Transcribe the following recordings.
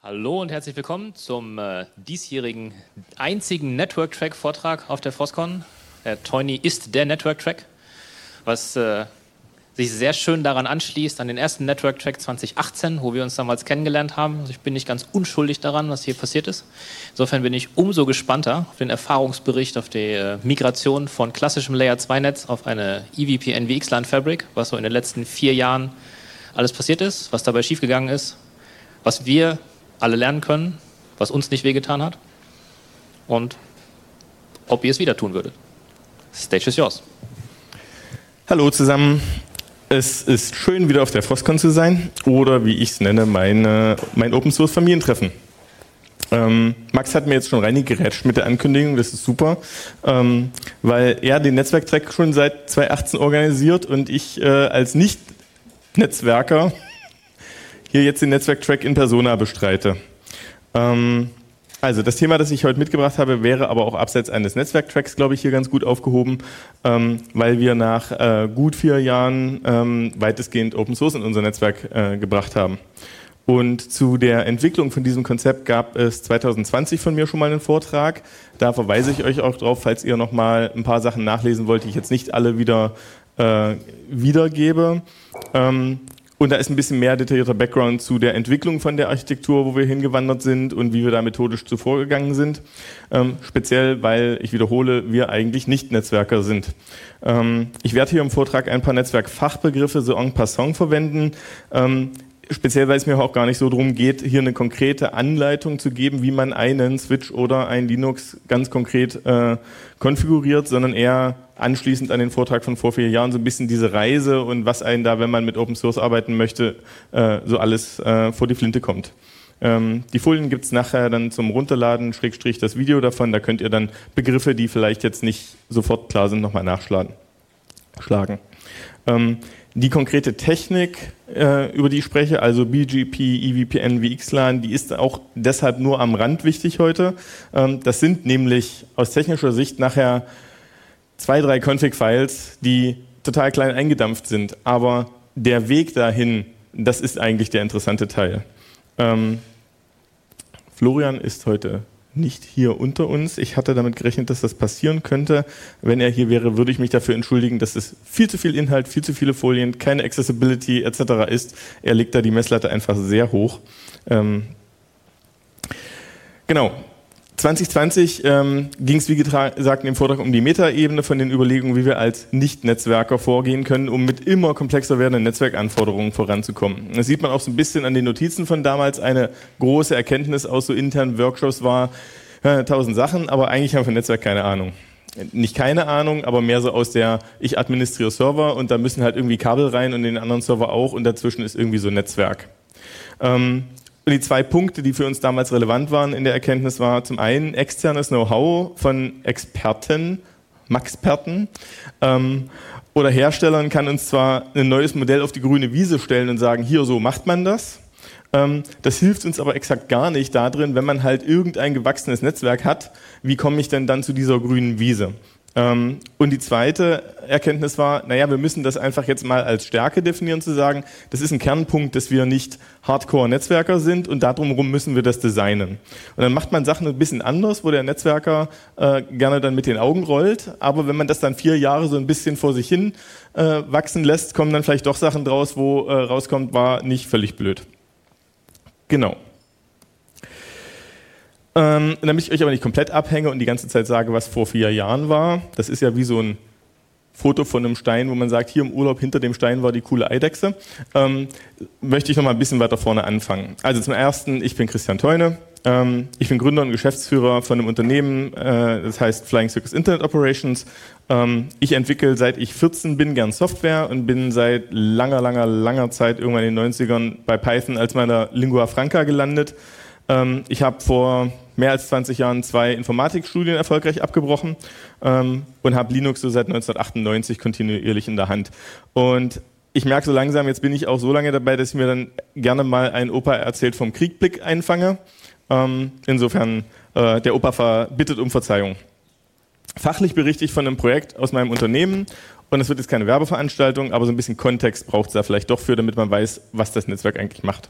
Hallo und herzlich willkommen zum diesjährigen einzigen Network-Track-Vortrag auf der FOSCON. Der Toini ist der Network-Track, was sich sehr schön daran anschließt, an den ersten Network-Track 2018, wo wir uns damals kennengelernt haben. Also ich bin nicht ganz unschuldig daran, was hier passiert ist. Insofern bin ich umso gespannter auf den Erfahrungsbericht, auf die Migration von klassischem Layer-2-Netz auf eine EVPN VXLAN Fabric, was so in den letzten 4 Jahren alles passiert ist, was dabei schiefgegangen ist, was wir alle lernen können, was uns nicht wehgetan hat und ob ihr es wieder tun würdet. Stage is yours. Hallo zusammen. Es ist schön, wieder auf der FOSCON zu sein oder wie ich es nenne, mein Open Source Familientreffen. Max hat mir jetzt schon reingerätscht mit der Ankündigung, das ist super, weil er den Netzwerktrack schon seit 2018 organisiert und ich als Nicht-Netzwerker hier jetzt den Netzwerktrack in Persona bestreite. Also das Thema, das ich heute mitgebracht habe, wäre aber auch abseits eines Netzwerktracks, glaube ich, hier ganz gut aufgehoben, weil wir nach gut 4 Jahren weitestgehend Open Source in unser Netzwerk gebracht haben. Und zu der Entwicklung von diesem Konzept gab es 2020 von mir schon mal einen Vortrag. Da verweise ich euch auch drauf, falls ihr noch mal ein paar Sachen nachlesen wollt, die ich jetzt nicht alle wieder wiedergebe. Und da ist ein bisschen mehr detaillierter Background zu der Entwicklung von der Architektur, wo wir hingewandert sind und wie wir da methodisch zuvor gegangen sind. Speziell, weil, ich wiederhole, wir eigentlich nicht Netzwerker sind. Ich werde hier im Vortrag ein paar Netzwerkfachbegriffe so en passant verwenden. Speziell, weil es mir auch gar nicht so darum geht, hier eine konkrete Anleitung zu geben, wie man einen Switch oder ein Linux ganz konkret konfiguriert, sondern eher anschließend an den Vortrag von vor 4 Jahren so ein bisschen diese Reise und was einen da, wenn man mit Open Source arbeiten möchte, so alles vor die Flinte kommt. Die Folien gibt's nachher dann zum Runterladen, / das Video davon, da könnt ihr dann Begriffe, die vielleicht jetzt nicht sofort klar sind, nochmal nachschlagen. Die konkrete Technik, über die ich spreche, also BGP, EVPN, VXLAN, die ist auch deshalb nur am Rand wichtig heute. Das sind nämlich aus technischer Sicht nachher 2, 3 Config-Files, die total klein eingedampft sind. Aber der Weg dahin, das ist eigentlich der interessante Teil. Florian ist heute nicht hier unter uns. Ich hatte damit gerechnet, dass das passieren könnte. Wenn er hier wäre, würde ich mich dafür entschuldigen, dass es viel zu viel Inhalt, viel zu viele Folien, keine Accessibility etc. ist. Er legt da die Messlatte einfach sehr hoch. Genau. 2020 ging es, wie gesagt, in dem Vortrag um die Metaebene von den Überlegungen, wie wir als Nicht-Netzwerker vorgehen können, um mit immer komplexer werdenden Netzwerkanforderungen voranzukommen. Das sieht man auch so ein bisschen an den Notizen von damals. Eine große Erkenntnis aus so internen Workshops war 1000 Sachen, aber eigentlich haben wir von Netzwerk keine Ahnung. Nicht keine Ahnung, aber mehr so aus der, ich administriere Server und da müssen halt irgendwie Kabel rein und in den anderen Server auch und dazwischen ist irgendwie so ein Netzwerk. Und die 2 Punkte, die für uns damals relevant waren in der Erkenntnis, war zum einen externes Know-how von Experten, Maxperten oder Herstellern kann uns zwar ein neues Modell auf die grüne Wiese stellen und sagen, hier, so macht man das. Das hilft uns aber exakt gar nicht darin, wenn man halt irgendein gewachsenes Netzwerk hat, wie komme ich denn dann zu dieser grünen Wiese? Und die zweite Erkenntnis war, naja, wir müssen das einfach jetzt mal als Stärke definieren, zu sagen, das ist ein Kernpunkt, dass wir nicht Hardcore-Netzwerker sind und darum müssen wir das designen. Und dann macht man Sachen ein bisschen anders, wo der Netzwerker gerne dann mit den Augen rollt, aber wenn man das dann 4 Jahre so ein bisschen vor sich hin wachsen lässt, kommen dann vielleicht doch Sachen draus, wo rauskommt, war nicht völlig blöd. Genau. Damit ich euch aber nicht komplett abhänge und die ganze Zeit sage, was vor 4 Jahren war, das ist ja wie so ein Foto von einem Stein, wo man sagt, hier im Urlaub hinter dem Stein war die coole Eidechse, möchte ich noch mal ein bisschen weiter vorne anfangen. Also zum Ersten, ich bin Christian Theune, ich bin Gründer und Geschäftsführer von einem Unternehmen, das heißt Flying Circus Internet Operations. Ich entwickle, seit ich 14 bin, gern Software und bin seit langer Zeit, irgendwann in den 90ern, bei Python als meiner Lingua Franca gelandet. Ich habe vor mehr als 20 Jahren 2 Informatikstudien erfolgreich abgebrochen und habe Linux so seit 1998 kontinuierlich in der Hand. Und ich merke so langsam, jetzt bin ich auch so lange dabei, dass ich mir dann gerne mal ein Opa erzählt vom Kriegblick einfange. Insofern, der Opa bittet um Verzeihung. Fachlich berichte ich von einem Projekt aus meinem Unternehmen und es wird jetzt keine Werbeveranstaltung, aber so ein bisschen Kontext braucht es da vielleicht doch für, damit man weiß, was das Netzwerk eigentlich macht.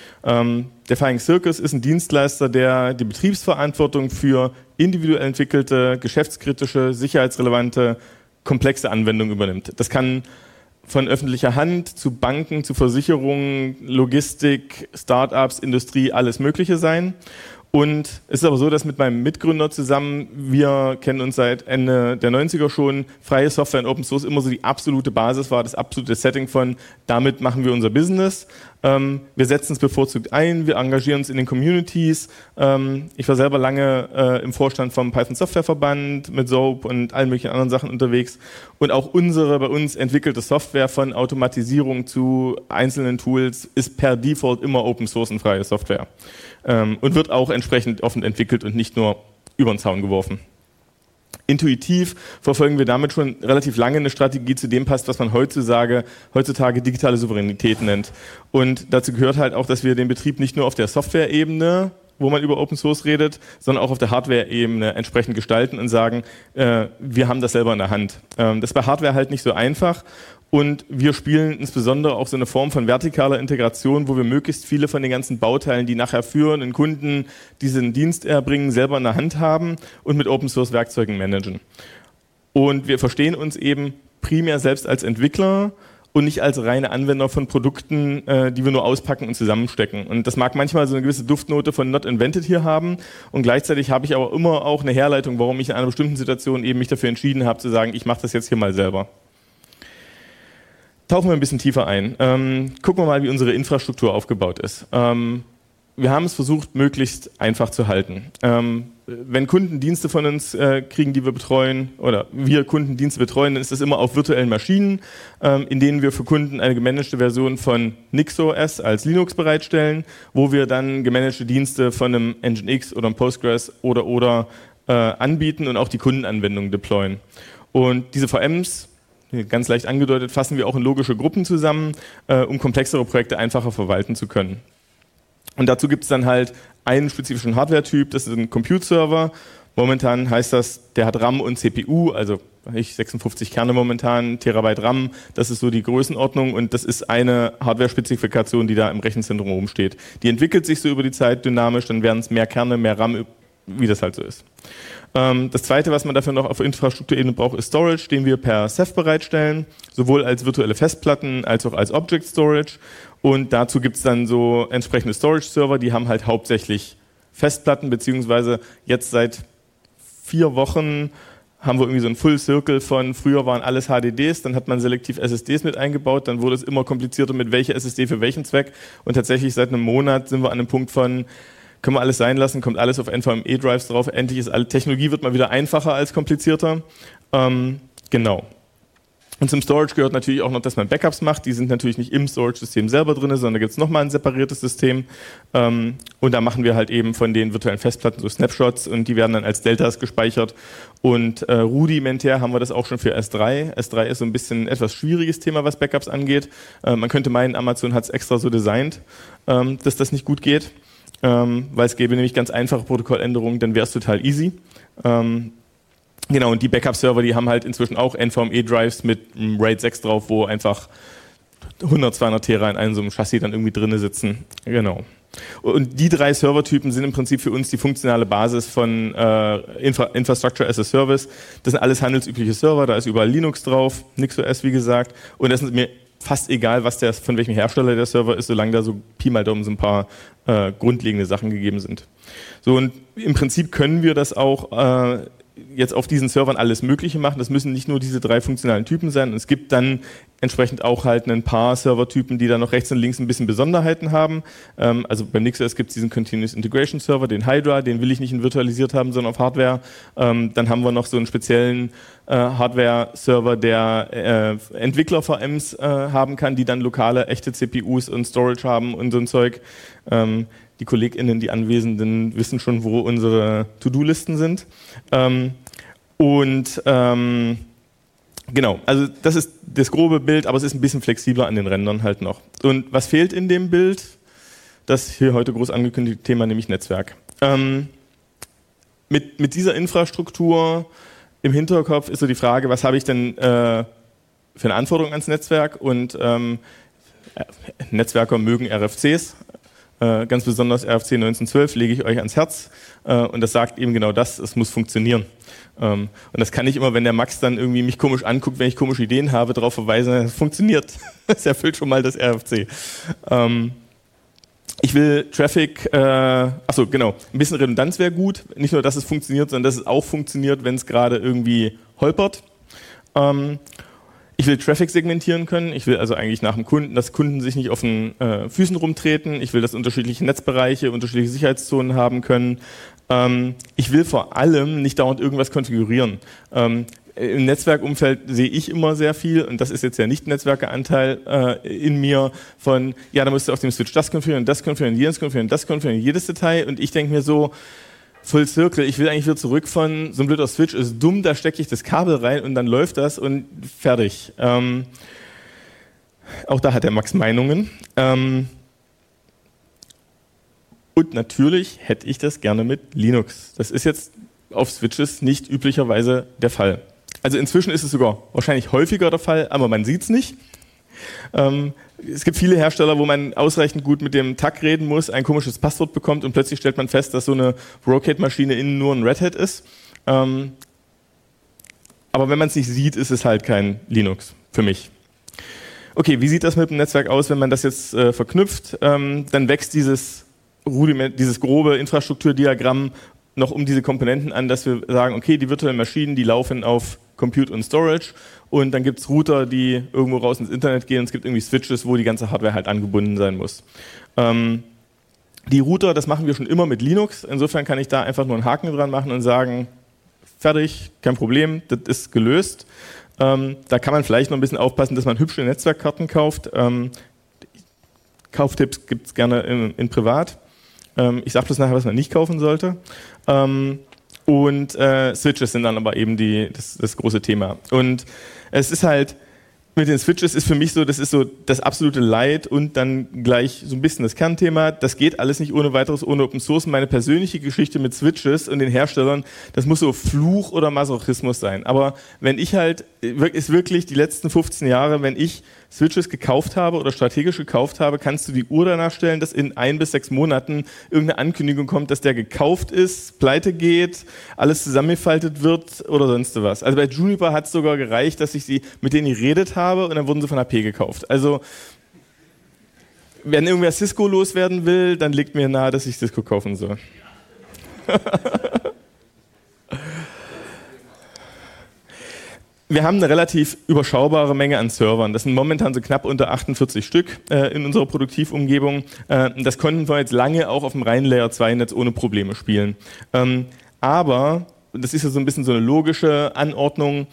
Der Flying Circus ist ein Dienstleister, der die Betriebsverantwortung für individuell entwickelte, geschäftskritische, sicherheitsrelevante, komplexe Anwendungen übernimmt. Das kann von öffentlicher Hand zu Banken, zu Versicherungen, Logistik, Startups, Industrie, alles Mögliche sein. Und es ist aber so, dass mit meinem Mitgründer zusammen, wir kennen uns seit Ende der 90er schon, freie Software und Open Source immer so die absolute Basis war, das absolute Setting von, damit machen wir unser Business. Wir setzen es bevorzugt ein, wir engagieren uns in den Communities. Ich war selber lange im Vorstand vom Python Software Verband mit SOAP und allen möglichen anderen Sachen unterwegs. Und auch unsere bei uns entwickelte Software von Automatisierung zu einzelnen Tools ist per Default immer Open Source und freie Software. Und wird auch entsprechend offen entwickelt und nicht nur über den Zaun geworfen. Intuitiv verfolgen wir damit schon relativ lange eine Strategie, zu dem passt, was man heutzutage digitale Souveränität nennt. Und dazu gehört halt auch, dass wir den Betrieb nicht nur auf der Software-Ebene, wo man über Open Source redet, sondern auch auf der Hardware-Ebene entsprechend gestalten und sagen, wir haben das selber in der Hand. Das ist bei Hardware halt nicht so einfach. Und wir spielen insbesondere auch so eine Form von vertikaler Integration, wo wir möglichst viele von den ganzen Bauteilen, die nachher für einen Kunden diesen Dienst erbringen, selber in der Hand haben und mit Open-Source-Werkzeugen managen. Und wir verstehen uns eben primär selbst als Entwickler und nicht als reine Anwender von Produkten, die wir nur auspacken und zusammenstecken. Und das mag manchmal so eine gewisse Duftnote von Not Invented hier haben. Und gleichzeitig habe ich aber immer auch eine Herleitung, warum ich in einer bestimmten Situation eben mich dafür entschieden habe, zu sagen, ich mache das jetzt hier mal selber. Tauchen wir ein bisschen tiefer ein. Gucken wir mal, wie unsere Infrastruktur aufgebaut ist. Wir haben es versucht, möglichst einfach zu halten. Wenn Kunden Dienste von uns kriegen, die wir betreuen, oder wir Kundendienste betreuen, dann ist das immer auf virtuellen Maschinen, in denen wir für Kunden eine gemanagte Version von NixOS als Linux bereitstellen, wo wir dann gemanagte Dienste von einem Nginx oder einem Postgres oder anbieten und auch die Kundenanwendungen deployen. Und diese VMs, ganz leicht angedeutet, fassen wir auch in logische Gruppen zusammen, um komplexere Projekte einfacher verwalten zu können. Und dazu gibt es dann halt einen spezifischen Hardware-Typ, das ist ein Compute-Server. Momentan heißt das, der hat RAM und CPU, also 56 Kerne momentan, Terabyte RAM, das ist so die Größenordnung und das ist eine Hardware-Spezifikation, die da im Rechenzentrum rumsteht. Die entwickelt sich so über die Zeit dynamisch, dann werden es mehr Kerne, mehr RAM, wie das halt so ist. Das Zweite, was man dafür noch auf Infrastrukturebene braucht, ist Storage, den wir per Ceph bereitstellen, sowohl als virtuelle Festplatten als auch als Object Storage. Und dazu gibt es dann so entsprechende Storage-Server, die haben halt hauptsächlich Festplatten, beziehungsweise jetzt seit 4 Wochen haben wir irgendwie so einen Full Circle von, früher waren alles HDDs, dann hat man selektiv SSDs mit eingebaut, dann wurde es immer komplizierter mit welcher SSD für welchen Zweck. Und tatsächlich seit einem Monat sind wir an einem Punkt von, können wir alles sein lassen, kommt alles auf NVMe-Drives drauf. Endlich ist alle Technologie wird mal wieder einfacher als komplizierter. Genau. Und zum Storage gehört natürlich auch noch, dass man Backups macht. Die sind natürlich nicht im Storage-System selber drin, sondern da gibt es nochmal ein separiertes System. Und da machen wir halt eben von den virtuellen Festplatten so Snapshots und die werden dann als Deltas gespeichert. Und rudimentär haben wir das auch schon für S3. S3 ist so ein bisschen ein etwas schwieriges Thema, was Backups angeht. Man könnte meinen, Amazon hat es extra so designt, dass das nicht gut geht. Weil es gäbe nämlich ganz einfache Protokolländerungen, dann wäre es total easy. Genau, und die Backup-Server, die haben halt inzwischen auch NVMe-Drives mit RAID 6 drauf, wo einfach 100, 200 Tera in einem so einem Chassis dann irgendwie drinne sitzen. Genau. Und die 3 Servertypen sind im Prinzip für uns die funktionale Basis von Infrastructure as a Service. Das sind alles handelsübliche Server, da ist überall Linux drauf, NixOS wie gesagt, und das sind mir fast egal, von welchem Hersteller der Server ist, solange da so Pi mal Daumen so ein paar grundlegende Sachen gegeben sind. So, und im Prinzip können wir das auch jetzt auf diesen Servern alles Mögliche machen. Das müssen nicht nur diese 3 funktionalen Typen sein. Und es gibt dann entsprechend auch halt ein paar Servertypen, die dann noch rechts und links ein bisschen Besonderheiten haben. Also beim NixOS gibt es diesen Continuous Integration Server, den Hydra, den will ich nicht in virtualisiert haben, sondern auf Hardware. Dann haben wir noch so einen speziellen Hardware-Server, der Entwickler-VMs haben kann, die dann lokale, echte CPUs und Storage haben und so ein Zeug. Die KollegInnen, die Anwesenden, wissen schon, wo unsere To-Do-Listen sind. Genau, also das ist das grobe Bild, aber es ist ein bisschen flexibler an den Rändern halt noch. Und was fehlt in dem Bild? Das hier heute groß angekündigte Thema, nämlich Netzwerk. Mit dieser Infrastruktur im Hinterkopf ist so die Frage, was habe ich denn für eine Anforderung ans Netzwerk? Und Netzwerker mögen RFCs. Ganz besonders RFC 1912 lege ich euch ans Herz. Und das sagt eben genau das, es muss funktionieren. Und das kann ich immer, wenn der Max dann irgendwie mich komisch anguckt, wenn ich komische Ideen habe, darauf verweisen, es funktioniert. Das erfüllt schon mal das RFC. Ich will Traffic, ein bisschen Redundanz wäre gut. Nicht nur, dass es funktioniert, sondern dass es auch funktioniert, wenn es gerade irgendwie holpert. Ich will Traffic segmentieren können. Ich will also eigentlich nach dem Kunden, dass Kunden sich nicht auf den Füßen rumtreten. Ich will, dass unterschiedliche Netzbereiche, unterschiedliche Sicherheitszonen haben können. Ich will vor allem nicht dauernd irgendwas konfigurieren. Im Netzwerkumfeld sehe ich immer sehr viel, und das ist jetzt der Nicht-Netzwerker-Anteil in mir, von, ja, da musst du auf dem Switch das konfigurieren, jenes konfigurieren, das konfigurieren, jedes Detail, und ich denke mir so, Full Circle, ich will eigentlich wieder zurück von, so ein blöder Switch ist dumm, da stecke ich das Kabel rein und dann läuft das und fertig. Auch da hat der Max Meinungen. Und natürlich hätte ich das gerne mit Linux. Das ist jetzt auf Switches nicht üblicherweise der Fall. Also inzwischen ist es sogar wahrscheinlich häufiger der Fall, aber man sieht es nicht. Es gibt viele Hersteller, wo man ausreichend gut mit dem TAC reden muss, ein komisches Passwort bekommt und plötzlich stellt man fest, dass so eine Brocade-Maschine innen nur ein Red Hat ist. Aber wenn man es nicht sieht, ist es halt kein Linux für mich. Okay, wie sieht das mit dem Netzwerk aus, wenn man das jetzt verknüpft? Dann wächst dieses grobe Infrastrukturdiagramm noch um diese Komponenten an, dass wir sagen, okay, die virtuellen Maschinen, die laufen auf Compute und Storage, und dann gibt es Router, die irgendwo raus ins Internet gehen, und es gibt irgendwie Switches, wo die ganze Hardware halt angebunden sein muss. Die Router, das machen wir schon immer mit Linux, insofern kann ich da einfach nur einen Haken dran machen und sagen, fertig, kein Problem, das ist gelöst. Da kann man vielleicht noch ein bisschen aufpassen, dass man hübsche Netzwerkkarten kauft. Kauftipps gibt es gerne in privat. Ich sage bloß nachher, was man nicht kaufen sollte. Und Switches sind dann aber eben das große Thema. Und es ist halt, mit den Switches ist für mich so, das ist so das absolute Light und dann gleich so ein bisschen das Kernthema. Das geht alles nicht ohne weiteres, ohne Open Source. Meine persönliche Geschichte mit Switches und den Herstellern, das muss so Fluch oder Masochismus sein. Aber wenn ich halt, ist wirklich die letzten 15 Jahre, wenn ich Switches gekauft habe oder strategisch gekauft habe, kannst du die Uhr danach stellen, dass in 1 bis 6 Monaten irgendeine Ankündigung kommt, dass der gekauft ist, pleite geht, alles zusammengefaltet wird oder sonst was. Also bei Juniper hat es sogar gereicht, dass ich mit denen geredet habe und dann wurden sie von HP gekauft. Also wenn irgendwer Cisco loswerden will, dann liegt mir nahe, dass ich Cisco kaufen soll. Wir haben eine relativ überschaubare Menge an Servern. Das sind momentan so knapp unter 48 Stück in unserer Produktivumgebung. Das konnten wir jetzt lange auch auf dem reinen Layer 2 Netz ohne Probleme spielen. Aber, das ist ja so ein bisschen so eine logische Anordnung,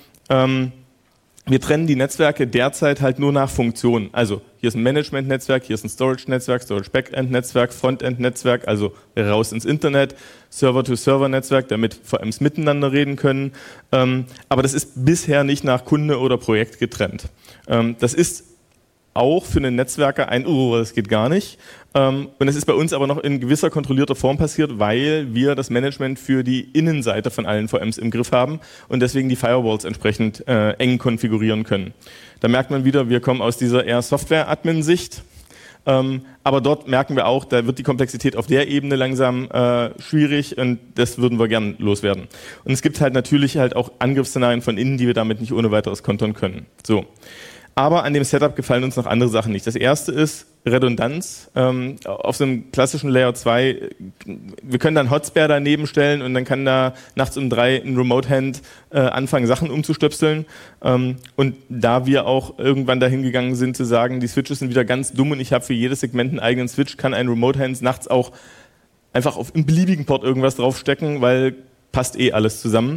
wir trennen die Netzwerke derzeit halt nur nach Funktionen. Also hier ist ein Management-Netzwerk, hier ist ein Storage-Netzwerk, Storage-Backend-Netzwerk, Frontend-Netzwerk, also raus ins Internet, Server-to-Server-Netzwerk, damit VMs miteinander reden können. Aber das ist bisher nicht nach Kunde oder Projekt getrennt. Das ist auch für einen Netzwerker das geht gar nicht. Und es ist bei uns aber noch in gewisser kontrollierter Form passiert, weil wir das Management für die Innenseite von allen VMs im Griff haben und deswegen die Firewalls entsprechend eng konfigurieren können. Da merkt man wieder, wir kommen aus dieser eher Software-Admin-Sicht. Aber dort merken wir auch, da wird die Komplexität auf der Ebene langsam schwierig, und das würden wir gern loswerden. Und es gibt halt natürlich halt auch Angriffsszenarien von innen, die wir damit nicht ohne weiteres kontern können. So. Aber an dem Setup gefallen uns noch andere Sachen nicht. Das erste ist Redundanz. Auf so einem klassischen Layer 2, wir können da einen Hotspare daneben stellen und dann kann da nachts um 3 ein Remote-Hand anfangen, Sachen umzustöpseln. Und da wir auch irgendwann dahin gegangen sind zu sagen, die Switches sind wieder ganz dumm und ich habe für jedes Segment einen eigenen Switch, kann ein Remote-Hand nachts auch einfach auf einem beliebigen Port irgendwas draufstecken, weil passt alles zusammen.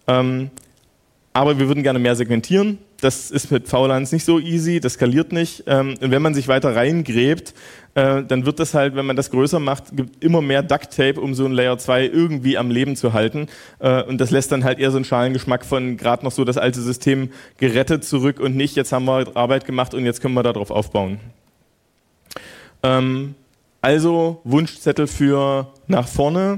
Aber wir würden gerne mehr segmentieren. Das ist mit VLANs nicht so easy, das skaliert nicht. Und wenn man sich weiter reingräbt, dann wird das halt, wenn man das größer macht, gibt immer mehr Duct Tape, um so ein Layer 2 irgendwie am Leben zu halten. Und das lässt dann halt eher so einen Schalengeschmack von gerade noch so das alte System gerettet zurück und nicht, jetzt haben wir Arbeit gemacht und jetzt können wir darauf aufbauen. Also Wunschzettel für nach vorne.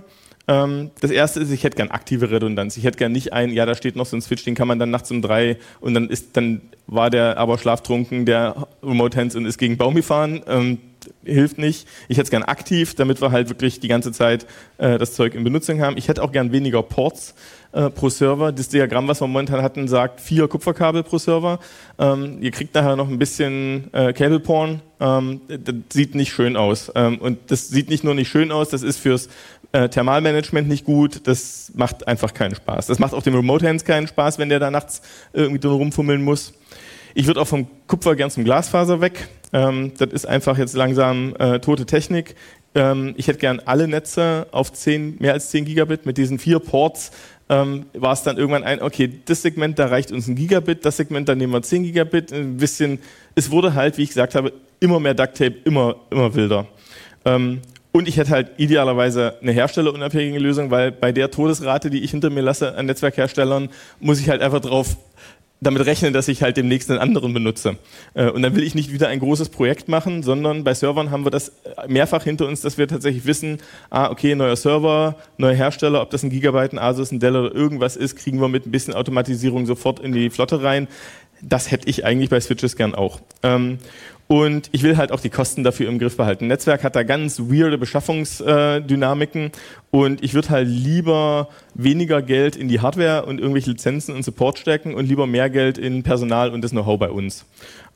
Das erste ist, ich hätte gern aktive Redundanz. Ich hätte gern nicht da steht noch so ein Switch, den kann man dann nachts um 3 und dann war der aber schlaftrunken, der Remote Hands und ist gegen Baum gefahren. Hilft nicht. Ich hätte es gern aktiv, damit wir halt wirklich die ganze Zeit das Zeug in Benutzung haben. Ich hätte auch gern weniger Ports pro Server. Das Diagramm, was wir momentan hatten, sagt 4 Kupferkabel pro Server. Ihr kriegt nachher noch ein bisschen Cable Porn. Das sieht nicht schön aus. Und das sieht nicht nur nicht schön aus, das ist fürs Thermalmanagement nicht gut. Das macht einfach keinen Spaß. Das macht auch dem Remote Hands keinen Spaß, wenn der da nachts irgendwie drin rumfummeln muss. Ich würde auch vom Kupfer gern zum Glasfaser weg. Das ist einfach jetzt langsam tote Technik. Ich hätte gern alle Netze auf mehr als 10 Gigabit mit diesen 4 Ports. War es dann irgendwann okay, das Segment, da reicht uns 1 Gigabit, das Segment, da nehmen wir 10 Gigabit. Ein bisschen, es wurde halt, wie ich gesagt habe, immer mehr Ducktape, immer wilder. Und ich hätte halt idealerweise eine herstellerunabhängige Lösung, weil bei der Todesrate, die ich hinter mir lasse an Netzwerkherstellern, muss ich halt einfach damit rechnen, dass ich halt demnächst einen anderen benutze. Und dann will ich nicht wieder ein großes Projekt machen, sondern bei Servern haben wir das mehrfach hinter uns, dass wir tatsächlich wissen, okay, neuer Server, neuer Hersteller, ob das ein Gigabyte, ein Asus, ein Dell oder irgendwas ist, kriegen wir mit ein bisschen Automatisierung sofort in die Flotte rein. Das hätte ich eigentlich bei Switches gern auch. Und ich will halt auch die Kosten dafür im Griff behalten. Ein Netzwerk hat da ganz weirde Beschaffungsdynamiken und ich würde halt lieber weniger Geld in die Hardware und irgendwelche Lizenzen und Support stecken und lieber mehr Geld in Personal und das Know-how bei uns.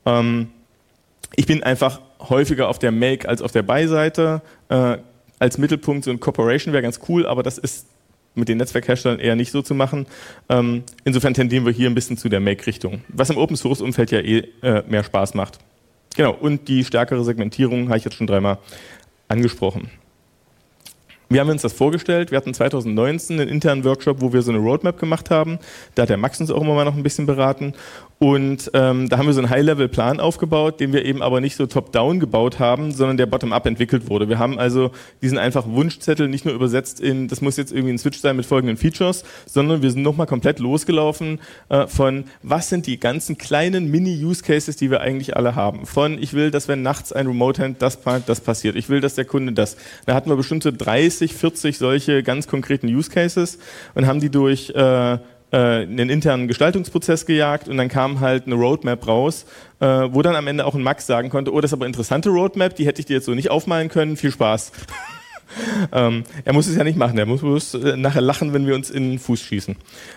Ich bin einfach häufiger auf der Make- als auf der Buy-Seite. Als Mittelpunkt so ein Corporation wäre ganz cool, aber das ist mit den Netzwerkherstellern eher nicht so zu machen. Insofern tendieren wir hier ein bisschen zu der Make-Richtung, was im Open-Source-Umfeld ja mehr Spaß macht. Genau, und die stärkere Segmentierung habe ich jetzt schon 3-mal angesprochen. Wir haben uns das vorgestellt. Wir hatten 2019 einen internen Workshop, wo wir so eine Roadmap gemacht haben. Da hat der Max uns auch immer mal noch ein bisschen beraten. Und da haben wir so einen High-Level-Plan aufgebaut, den wir eben aber nicht so top-down gebaut haben, sondern der bottom-up entwickelt wurde. Wir haben also diesen einfachen Wunschzettel nicht nur übersetzt in, das muss jetzt irgendwie ein Switch sein mit folgenden Features, sondern wir sind nochmal komplett losgelaufen von, was sind die ganzen kleinen Mini-Use-Cases, die wir eigentlich alle haben. Von, ich will, dass wenn nachts ein Remote-Hand das passiert. Ich will, dass der Kunde das. Da hatten wir bestimmt so 30, 40 solche ganz konkreten Use-Cases und haben die durch einen internen Gestaltungsprozess gejagt und dann kam halt eine Roadmap raus, wo dann am Ende auch ein Max sagen konnte, oh, das ist aber eine interessante Roadmap, die hätte ich dir jetzt so nicht aufmalen können, viel Spaß. Er muss es ja nicht machen, er muss bloß nachher lachen, wenn wir uns in den Fuß schießen.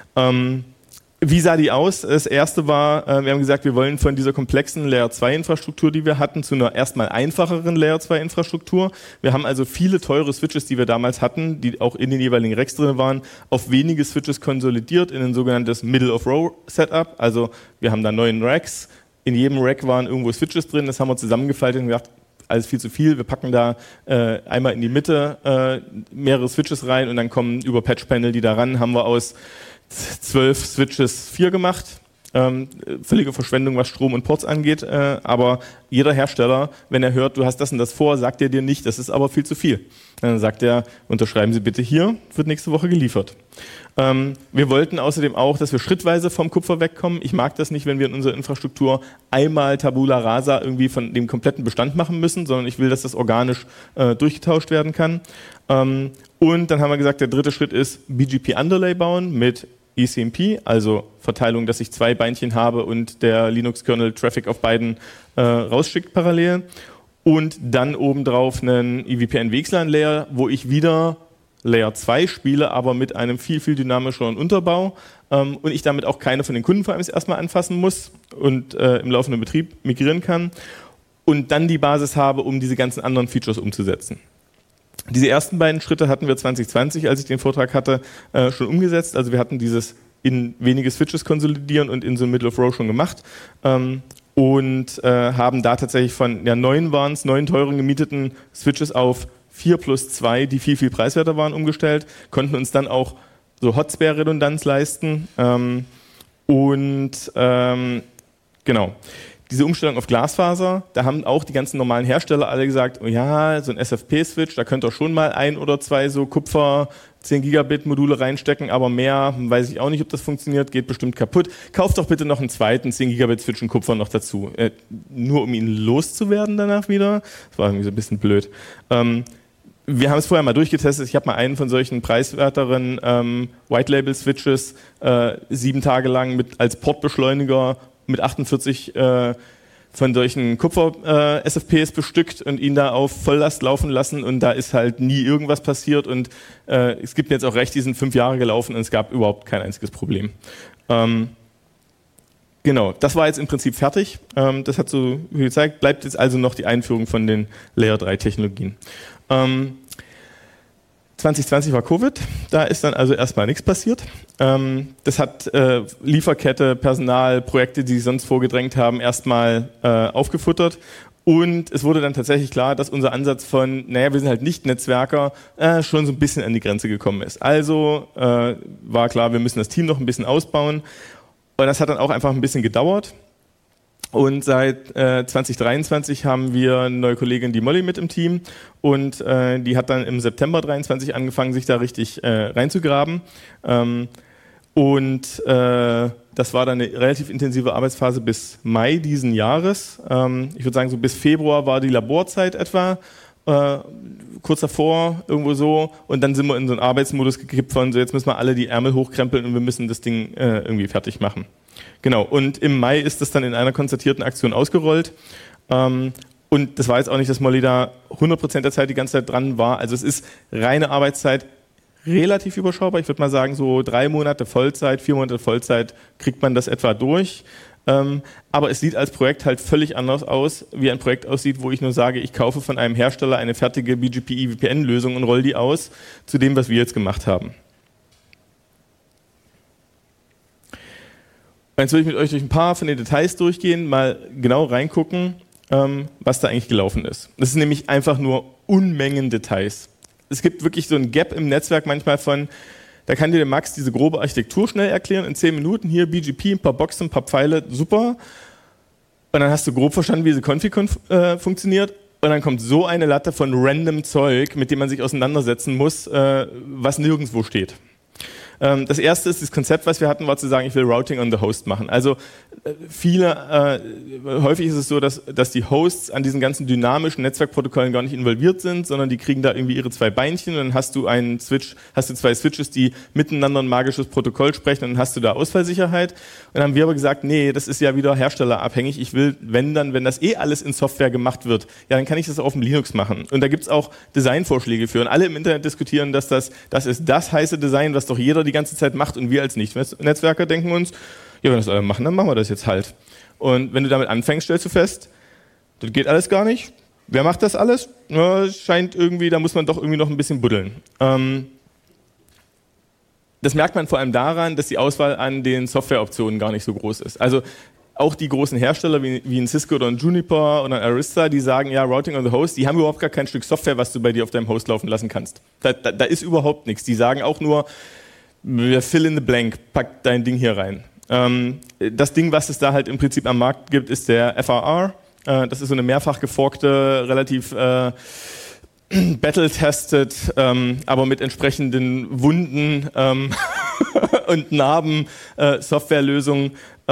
Wie sah die aus? Das erste war, wir haben gesagt, wir wollen von dieser komplexen Layer-2-Infrastruktur, die wir hatten, zu einer erstmal einfacheren Layer-2-Infrastruktur. Wir haben also viele teure Switches, die wir damals hatten, die auch in den jeweiligen Racks drin waren, auf wenige Switches konsolidiert in ein sogenanntes Middle-of-Row-Setup. Also wir haben da 9 Racks, in jedem Rack waren irgendwo Switches drin, das haben wir zusammengefaltet und gesagt, alles viel zu viel, wir packen da einmal in die Mitte mehrere Switches rein und dann kommen über Patch-Panel die da ran, haben wir aus 12 Switches 4 gemacht. Völlige Verschwendung, was Strom und Ports angeht. Aber jeder Hersteller, wenn er hört, du hast das und das vor, sagt er dir nicht, das ist aber viel zu viel. Dann sagt er, unterschreiben Sie bitte hier, wird nächste Woche geliefert. Wir wollten außerdem auch, dass wir schrittweise vom Kupfer wegkommen. Ich mag das nicht, wenn wir in unserer Infrastruktur einmal Tabula Rasa irgendwie von dem kompletten Bestand machen müssen, sondern ich will, dass das organisch durchgetauscht werden kann. Und dann haben wir gesagt, der dritte Schritt ist BGP Underlay bauen mit ECMP, also Verteilung, dass ich 2 Beinchen habe und der Linux-Kernel Traffic auf beiden rausschickt parallel. Und dann obendrauf einen EVPN-WXLAN-Layer, wo ich wieder Layer 2 spiele, aber mit einem viel, viel dynamischeren Unterbau und ich damit auch keine von den Kunden-VMs erstmal anfassen muss und im laufenden Betrieb migrieren kann und dann die Basis habe, um diese ganzen anderen Features umzusetzen. Diese ersten beiden Schritte hatten wir 2020, als ich den Vortrag hatte, schon umgesetzt. Also wir hatten dieses in wenige Switches konsolidieren und in so ein Middle of Row schon gemacht und haben da tatsächlich von 9 teuren gemieteten Switches auf 4+2, die viel, viel preiswerter waren, umgestellt, konnten uns dann auch so Hotspare-Redundanz leisten genau. Diese Umstellung auf Glasfaser, da haben auch die ganzen normalen Hersteller alle gesagt, oh ja, so ein SFP-Switch, da könnt ihr schon mal 1 oder 2 so Kupfer 10 Gigabit Module reinstecken, aber mehr, weiß ich auch nicht, ob das funktioniert, geht bestimmt kaputt. Kauft doch bitte noch einen zweiten 10 Gigabit Switch und Kupfer noch dazu. Nur um ihn loszuwerden danach wieder. Das war irgendwie so ein bisschen blöd. wir haben es vorher mal durchgetestet. Ich habe mal einen von solchen preiswerteren White-Label-Switches 7 Tage lang als Portbeschleuniger mit 48 von solchen Kupfer-SFPs bestückt und ihn da auf Volllast laufen lassen und da ist halt nie irgendwas passiert und es gibt mir jetzt auch recht, die sind 5 Jahre gelaufen und es gab überhaupt kein einziges Problem. Genau, das war jetzt im Prinzip fertig. Das hat so viel gezeigt. Bleibt jetzt also noch die Einführung von den Layer 3 Technologien. 2020 war Covid, da ist dann also erstmal nichts passiert. Das hat Lieferkette, Personal, Projekte, die sich sonst vorgedrängt haben, erstmal aufgefuttert. Und es wurde dann tatsächlich klar, dass unser Ansatz von, wir sind halt nicht Netzwerker, schon so ein bisschen an die Grenze gekommen ist. Also war klar, wir müssen das Team noch ein bisschen ausbauen. Und das hat dann auch einfach ein bisschen gedauert. Und seit 2023 haben wir eine neue Kollegin, die Molly, mit im Team. Und die hat dann im September 23 angefangen, sich da richtig reinzugraben. Das war dann eine relativ intensive Arbeitsphase bis Mai diesen Jahres. Ich würde sagen, so bis Februar war die Laborzeit etwa. Kurz davor, irgendwo so. Und dann sind wir in so einen Arbeitsmodus gekippt von, so jetzt müssen wir alle die Ärmel hochkrempeln und wir müssen das Ding irgendwie fertig machen. Genau, und im Mai ist das dann in einer konzertierten Aktion ausgerollt. Und das war jetzt auch nicht, dass Molly da 100% der Zeit die ganze Zeit dran war. Also es ist reine Arbeitszeit, relativ überschaubar. Ich würde mal sagen, so 3 Monate Vollzeit, 4 Monate Vollzeit kriegt man das etwa durch. Aber es sieht als Projekt halt völlig anders aus, wie ein Projekt aussieht, wo ich nur sage, ich kaufe von einem Hersteller eine fertige BGP-VPN-Lösung und roll die aus zu dem, was wir jetzt gemacht haben. Jetzt will ich mit euch durch ein paar von den Details durchgehen, mal genau reingucken, was da eigentlich gelaufen ist. Das sind nämlich einfach nur Unmengen Details. Es gibt wirklich so ein Gap im Netzwerk manchmal von, da kann dir der Max diese grobe Architektur schnell erklären, in 10 Minuten, hier BGP, ein paar Boxen, ein paar Pfeile, super. Und dann hast du grob verstanden, wie diese Config funktioniert. Und dann kommt so eine Latte von random Zeug, mit dem man sich auseinandersetzen muss, was nirgendwo steht. Das erste ist das Konzept, was wir hatten, war zu sagen, ich will Routing on the Host machen. Also häufig ist es so, dass die Hosts an diesen ganzen dynamischen Netzwerkprotokollen gar nicht involviert sind, sondern die kriegen da irgendwie ihre 2 Beinchen und dann hast du 2 Switches, die miteinander ein magisches Protokoll sprechen und dann hast du da Ausfallsicherheit. Und dann haben wir aber gesagt, nee, das ist ja wieder herstellerabhängig. Ich will, wenn das alles in Software gemacht wird, ja, dann kann ich das auf dem Linux machen. Und da gibt's auch Designvorschläge für. Und alle im Internet diskutieren, dass das ist das heiße Design, was doch jeder die ganze Zeit macht und wir als Nicht-Netzwerker denken uns, ja, wenn das alle machen, dann machen wir das jetzt halt. Und wenn du damit anfängst, stellst du fest, das geht alles gar nicht. Wer macht das alles? Ja, scheint irgendwie, da muss man doch irgendwie noch ein bisschen buddeln. Das merkt man vor allem daran, dass die Auswahl an den Softwareoptionen gar nicht so groß ist. Also auch die großen Hersteller wie ein Cisco oder ein Juniper oder ein Arista, die sagen, ja, Routing on the Host, die haben überhaupt gar kein Stück Software, was du bei dir auf deinem Host laufen lassen kannst. Da ist überhaupt nichts. Die sagen auch nur, fill in the blank, pack dein Ding hier rein. Das Ding, was es da halt im Prinzip am Markt gibt, ist der FRR. Das ist so eine mehrfach geforkte, relativ battle-tested, aber mit entsprechenden Wunden und Narben Softwarelösung,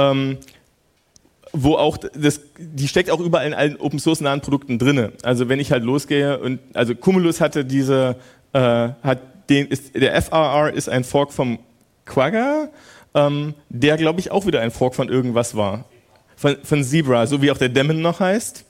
wo auch die steckt auch überall in allen Open-Source-nahen Produkten drinne. Also wenn ich halt losgehe also Cumulus hatte der FRR ist ein Fork vom Quagga, der glaube ich auch wieder ein Fork von irgendwas war. Von Zebra, so wie auch der Daemon noch heißt.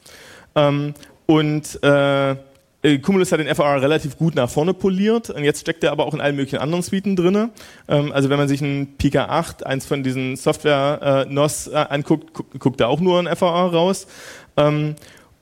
Cumulus hat den FRR relativ gut nach vorne poliert und jetzt steckt er aber auch in allen möglichen anderen Suiten drin. Also wenn man sich einen PK8, eins von diesen Software-NOS anguckt, guckt da auch nur ein FRR raus. Wenn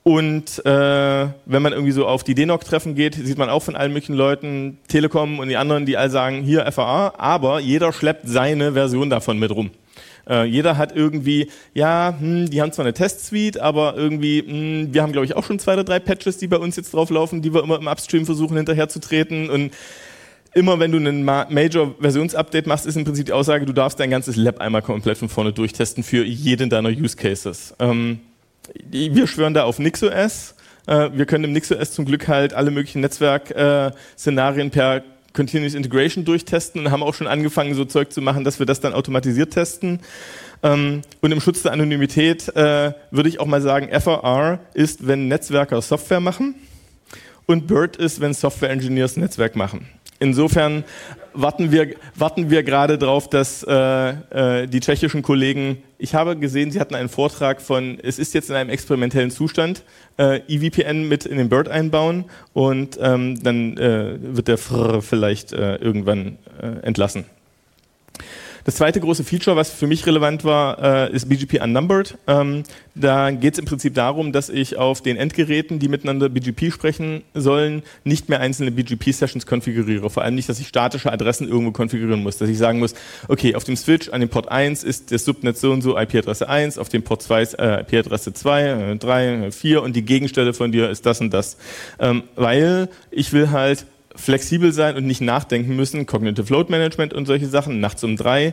man irgendwie so auf die DNOC-Treffen geht, sieht man auch von allen möglichen Leuten, Telekom und die anderen, die all sagen, hier FRR, aber jeder schleppt seine Version davon mit rum. Jeder hat irgendwie, die haben zwar eine Testsuite, aber irgendwie, wir haben glaube ich auch schon 2 oder 3 Patches, die bei uns jetzt drauf laufen, die wir immer im Upstream versuchen hinterherzutreten und immer wenn du einen Major-Versionsupdate machst, ist im Prinzip die Aussage, du darfst dein ganzes Lab einmal komplett von vorne durchtesten für jeden deiner Use Cases. Wir schwören da auf NixOS. Wir können im NixOS zum Glück halt alle möglichen Netzwerk-Szenarien per Continuous Integration durchtesten und haben auch schon angefangen, so Zeug zu machen, dass wir das dann automatisiert testen. Und im Schutz der Anonymität würde ich auch mal sagen, FRR ist, wenn Netzwerker Software machen und BERT ist, wenn Software Engineers Netzwerk machen. Insofern warten wir gerade drauf, dass die tschechischen Kollegen, ich habe gesehen, sie hatten einen Vortrag von, es ist jetzt in einem experimentellen Zustand, EVPN mit in den BERT einbauen und dann wird der vielleicht irgendwann entlassen. Das zweite große Feature, was für mich relevant war, ist BGP Unnumbered. Da geht es im Prinzip darum, dass ich auf den Endgeräten, die miteinander BGP sprechen sollen, nicht mehr einzelne BGP-Sessions konfiguriere. Vor allem nicht, dass ich statische Adressen irgendwo konfigurieren muss. Dass ich sagen muss, okay, auf dem Switch an dem Port 1 ist das Subnet so und so IP-Adresse 1, auf dem Port 2 ist IP-Adresse 2, 3, 4 und die Gegenstelle von dir ist das und das. Weil ich will halt flexibel sein und nicht nachdenken müssen, Cognitive Load Management und solche Sachen, nachts um 3,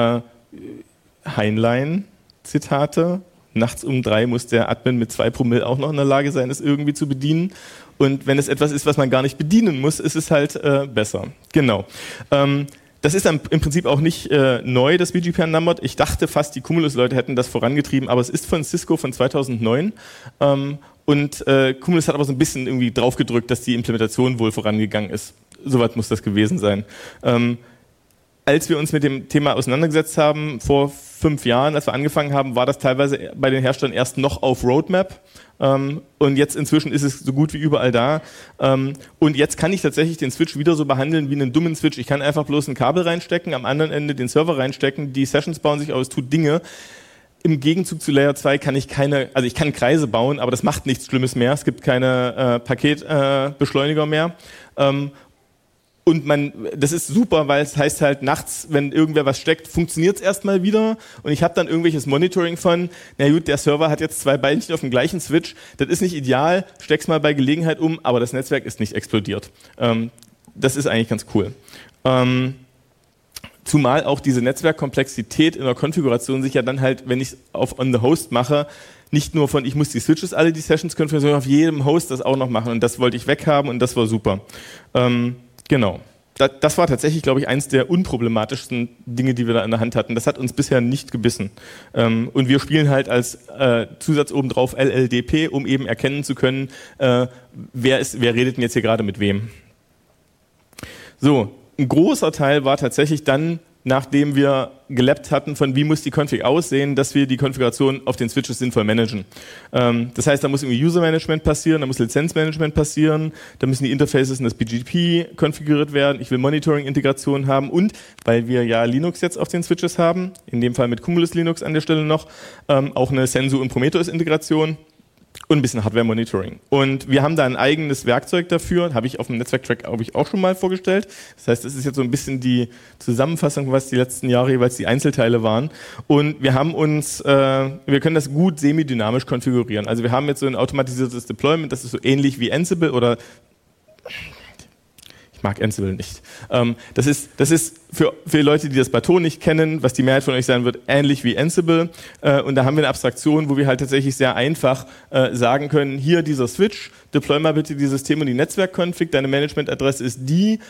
Heinlein-Zitate, nachts um 3 muss der Admin mit 2 Promille auch noch in der Lage sein, es irgendwie zu bedienen und wenn es etwas ist, was man gar nicht bedienen muss, ist es halt besser. Genau. Das ist im Prinzip auch nicht neu, das BGP Unnumbered. Ich dachte fast, die Cumulus-Leute hätten das vorangetrieben, aber es ist von Cisco von 2009 und Cumulus hat aber so ein bisschen irgendwie draufgedrückt, dass die Implementation wohl vorangegangen ist. Soweit muss das gewesen sein. Als wir uns mit dem Thema auseinandergesetzt haben, vor 5 Jahren, als wir angefangen haben, war das teilweise bei den Herstellern erst noch auf Roadmap. Und jetzt inzwischen ist es so gut wie überall da. Und jetzt kann ich tatsächlich den Switch wieder so behandeln wie einen dummen Switch. Ich kann einfach bloß ein Kabel reinstecken, am anderen Ende den Server reinstecken, die Sessions bauen sich aus, tut Dinge. Im Gegenzug zu Layer 2 kann ich ich kann Kreise bauen, aber das macht nichts Schlimmes mehr. Es gibt keine Paketbeschleuniger mehr. Und das ist super, weil es heißt halt nachts, wenn irgendwer was steckt, funktioniert es erstmal wieder und ich habe dann irgendwelches Monitoring von, na gut, der Server hat jetzt 2 Beinchen auf dem gleichen Switch, das ist nicht ideal, steck's mal bei Gelegenheit um, aber das Netzwerk ist nicht explodiert. Das ist eigentlich ganz cool. Zumal auch diese Netzwerkkomplexität in der Konfiguration sich ja dann halt, wenn ich es auf On the Host mache, nicht nur von, ich muss die Switches alle die Sessions konfigurieren, sondern auf jedem Host das auch noch machen und das wollte ich weghaben und das war super. Genau. Das war tatsächlich, glaube ich, eins der unproblematischsten Dinge, die wir da in der Hand hatten. Das hat uns bisher nicht gebissen. Und wir spielen halt als Zusatz obendrauf LLDP, um eben erkennen zu können, wer redet denn jetzt hier gerade mit wem. So, ein großer Teil war tatsächlich dann, nachdem wir gelabbt hatten, von wie muss die Config aussehen, dass wir die Konfiguration auf den Switches sinnvoll managen. Das heißt, da muss irgendwie User-Management passieren, da muss Lizenzmanagement passieren, da müssen die Interfaces in das BGP konfiguriert werden, ich will Monitoring-Integration haben und, weil wir ja Linux jetzt auf den Switches haben, in dem Fall mit Cumulus Linux an der Stelle noch, auch eine Sensu- und Prometheus-Integration, und ein bisschen Hardware-Monitoring. Und wir haben da ein eigenes Werkzeug dafür, habe ich auf dem Netzwerk-Track auch schon mal vorgestellt. Das heißt, das ist jetzt so ein bisschen die Zusammenfassung, was die letzten Jahre jeweils die Einzelteile waren. Und wir haben wir können das gut semidynamisch konfigurieren. Also wir haben jetzt so ein automatisiertes Deployment, das ist so ähnlich wie Ansible oder ich mag Ansible nicht. Das ist für Leute, die das Bateau nicht kennen, was die Mehrheit von euch sein wird, ähnlich wie Ansible. Und da haben wir eine Abstraktion, wo wir halt tatsächlich sehr einfach sagen können, hier dieser Switch, deploy mal bitte die System- und die Netzwerk-Config, deine Management-Adresse ist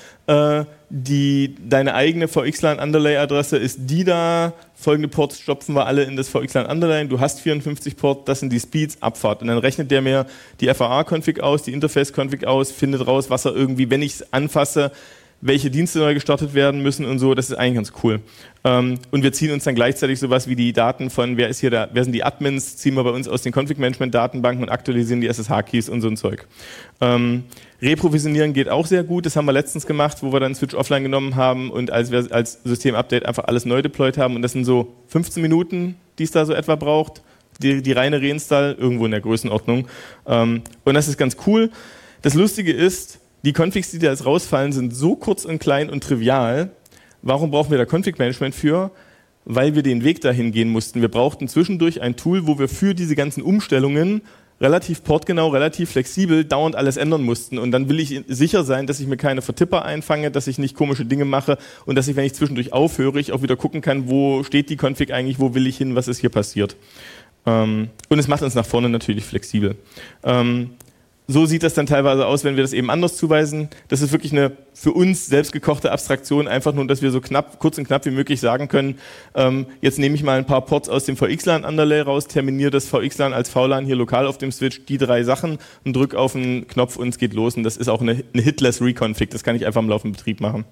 deine eigene VXLAN-Underlay-Adresse ist die da, folgende Ports stopfen wir alle in das VXLAN-Underlay, du hast 54 Port, das sind die Speeds, Abfahrt. Und dann rechnet der mir die FAA-Config aus, die Interface-Config aus, findet raus, was er irgendwie, wenn ich es anfasse, welche Dienste neu gestartet werden müssen und so, das ist eigentlich ganz cool. Und wir ziehen uns dann gleichzeitig sowas wie die Daten von, wer sind die Admins, ziehen wir bei uns aus den Config-Management-Datenbanken und aktualisieren die SSH-Keys und so ein Zeug. Reprovisionieren geht auch sehr gut, das haben wir letztens gemacht, wo wir dann Switch offline genommen haben und als wir als System-Update einfach alles neu deployed haben und das sind so 15 Minuten, die es da so etwa braucht, die reine Reinstall, irgendwo in der Größenordnung. Und das ist ganz cool. Das Lustige ist, die Configs, die da jetzt rausfallen, sind so kurz und klein und trivial. Warum brauchen wir da Config-Management für? Weil wir den Weg dahin gehen mussten. Wir brauchten zwischendurch ein Tool, wo wir für diese ganzen Umstellungen relativ portgenau, relativ flexibel dauernd alles ändern mussten. Und dann will ich sicher sein, dass ich mir keine Vertipper einfange, dass ich nicht komische Dinge mache und dass ich, wenn ich zwischendurch aufhöre, ich auch wieder gucken kann, wo steht die Config eigentlich, wo will ich hin, was ist hier passiert. Und es macht uns nach vorne natürlich flexibel. so sieht das dann teilweise aus, wenn wir das eben anders zuweisen. Das ist wirklich eine für uns selbst gekochte Abstraktion, einfach nur, dass wir so kurz und knapp wie möglich sagen können, jetzt nehme ich mal ein paar Ports aus dem VXLAN-Underlay raus, terminiere das VXLAN als VLAN hier lokal auf dem Switch, die 3 Sachen und drücke auf einen Knopf und es geht los. Und das ist auch eine hitless Reconfig, das kann ich einfach im laufenden Betrieb machen.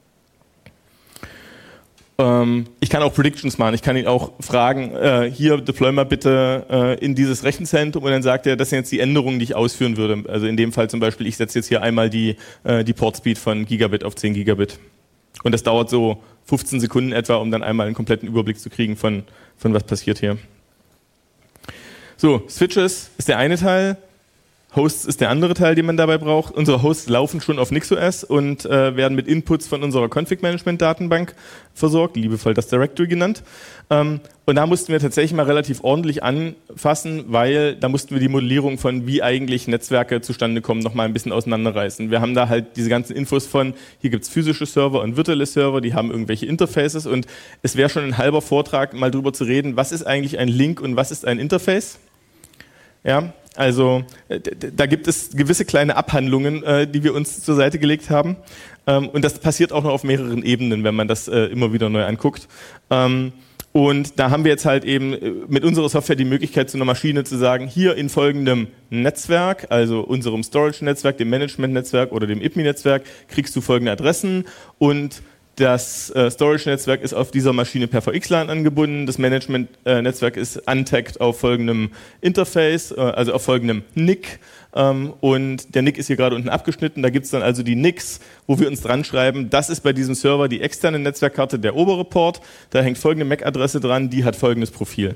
Ich kann auch Predictions machen, ich kann ihn auch fragen, hier deploy mal bitte in dieses Rechenzentrum und dann sagt er, das sind jetzt die Änderungen, die ich ausführen würde. Also in dem Fall zum Beispiel, ich setze jetzt hier einmal die Portspeed von Gigabit auf 10 Gigabit. Und das dauert so 15 Sekunden etwa, um dann einmal einen kompletten Überblick zu kriegen von was passiert hier. So, Switches ist der eine Teil. Hosts ist der andere Teil, den man dabei braucht. Unsere Hosts laufen schon auf NixOS und werden mit Inputs von unserer Config-Management-Datenbank versorgt, liebevoll das Directory genannt. Und da mussten wir tatsächlich mal relativ ordentlich anfassen, weil da mussten wir die Modellierung von wie eigentlich Netzwerke zustande kommen noch mal ein bisschen auseinanderreißen. Wir haben da halt diese ganzen Infos von, hier gibt's physische Server und virtuelle Server, die haben irgendwelche Interfaces und es wäre schon ein halber Vortrag, mal drüber zu reden, was ist eigentlich ein Link und was ist ein Interface. Ja, also da gibt es gewisse kleine Abhandlungen, die wir uns zur Seite gelegt haben. Und das passiert auch noch auf mehreren Ebenen, wenn man das immer wieder neu anguckt. Und da haben wir jetzt halt eben mit unserer Software die Möglichkeit, zu einer Maschine zu sagen, hier in folgendem Netzwerk, also unserem Storage-Netzwerk, dem Management-Netzwerk oder dem IPMI-Netzwerk, kriegst du folgende Adressen und das Storage-Netzwerk ist auf dieser Maschine per VXLAN angebunden, das Management-Netzwerk ist untagged auf folgendem Interface, also auf folgendem NIC und der NIC ist hier gerade unten abgeschnitten, da gibt es dann also die NICs, wo wir uns dran schreiben, das ist bei diesem Server die externe Netzwerkkarte, der obere Port, da hängt folgende MAC-Adresse dran, die hat folgendes Profil.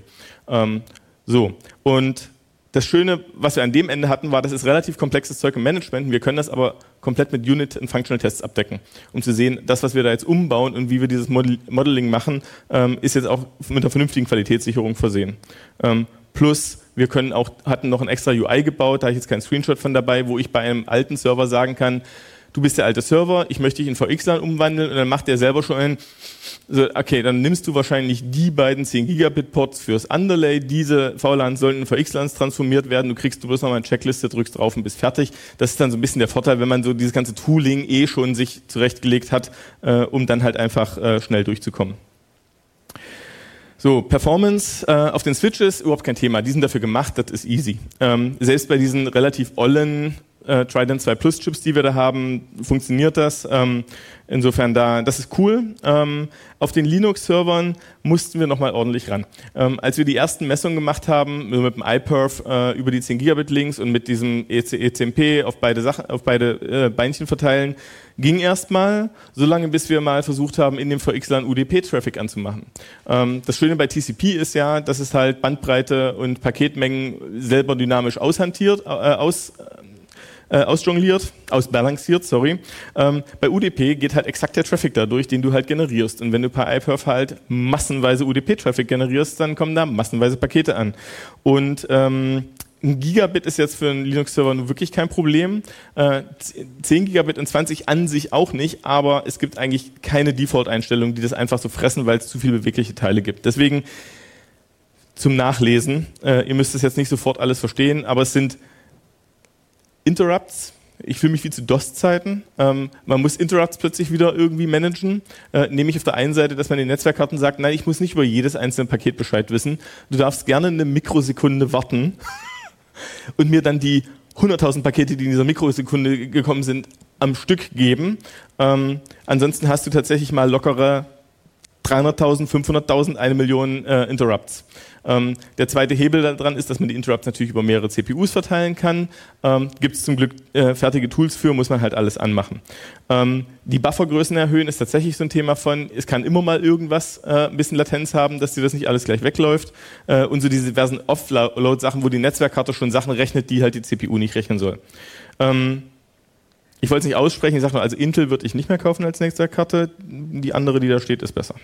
So, und das Schöne, was wir an dem Ende hatten, war, das ist relativ komplexes Zeug im Management. Wir können das aber komplett mit Unit- und Functional-Tests abdecken, um zu sehen, das, was wir da jetzt umbauen und wie wir dieses Modeling machen, ist jetzt auch mit einer vernünftigen Qualitätssicherung versehen. Plus, wir hatten noch ein extra UI gebaut, da habe ich jetzt keinen Screenshot von dabei, wo ich bei einem alten Server sagen kann, du bist der alte Server, ich möchte dich in VXLAN umwandeln und dann macht der selber schon okay, dann nimmst du wahrscheinlich die beiden 10 Gigabit Ports fürs Underlay, diese VLANs sollten in VXLANs transformiert werden, du kriegst bloß nochmal eine Checkliste, drückst drauf und bist fertig. Das ist dann so ein bisschen der Vorteil, wenn man so dieses ganze Tooling schon sich zurechtgelegt hat, um dann halt einfach schnell durchzukommen. So, Performance auf den Switches, überhaupt kein Thema, die sind dafür gemacht, das ist easy. Selbst bei diesen relativ ollen Trident 2 Plus Chips, die wir da haben, funktioniert das. Insofern das ist cool. Auf den Linux-Servern mussten wir nochmal ordentlich ran. Als wir die ersten Messungen gemacht haben, mit dem iPerf über die 10 Gigabit Links und mit diesem ECMP auf beide Beinchen verteilen, ging erstmal, solange bis wir mal versucht haben, in dem VXLAN UDP-Traffic anzumachen. Das Schöne bei TCP ist ja, dass es halt Bandbreite und Paketmengen selber dynamisch ausbalanciert, sorry. Bei UDP geht halt exakt der Traffic dadurch, den du halt generierst. Und wenn du per iPerf halt massenweise UDP-Traffic generierst, dann kommen da massenweise Pakete an. Und ein Gigabit ist jetzt für einen Linux-Server nur wirklich kein Problem. 10 Gigabit und 20 an sich auch nicht, aber es gibt eigentlich keine Default-Einstellungen, die das einfach so fressen, weil es zu viele bewegliche Teile gibt. Deswegen zum Nachlesen. Ihr müsst es jetzt nicht sofort alles verstehen, aber es sind Interrupts. Ich fühle mich wie zu DOS-Zeiten. Man muss Interrupts plötzlich wieder irgendwie managen. Nämlich auf der einen Seite, dass man den Netzwerkkarten sagt, nein, ich muss nicht über jedes einzelne Paket Bescheid wissen. Du darfst gerne eine Mikrosekunde warten und mir dann die 100.000 Pakete, die in dieser Mikrosekunde gekommen sind, am Stück geben. Ansonsten hast du tatsächlich mal lockere 300.000, 500.000, 1 Million Interrupts. Der zweite Hebel daran ist, dass man die Interrupts natürlich über mehrere CPUs verteilen kann. Gibt es zum Glück fertige Tools für, muss man halt alles anmachen. Die Buffergrößen erhöhen ist tatsächlich so ein Thema von, es kann immer mal irgendwas ein bisschen Latenz haben, dass dir das nicht alles gleich wegläuft. Und so diese diversen Offload-Sachen, wo die Netzwerkkarte schon Sachen rechnet, die halt die CPU nicht rechnen soll. Ich wollte es nicht aussprechen, ich sage nur, also Intel würde ich nicht mehr kaufen als Netzwerkkarte. Die andere, die da steht, ist besser.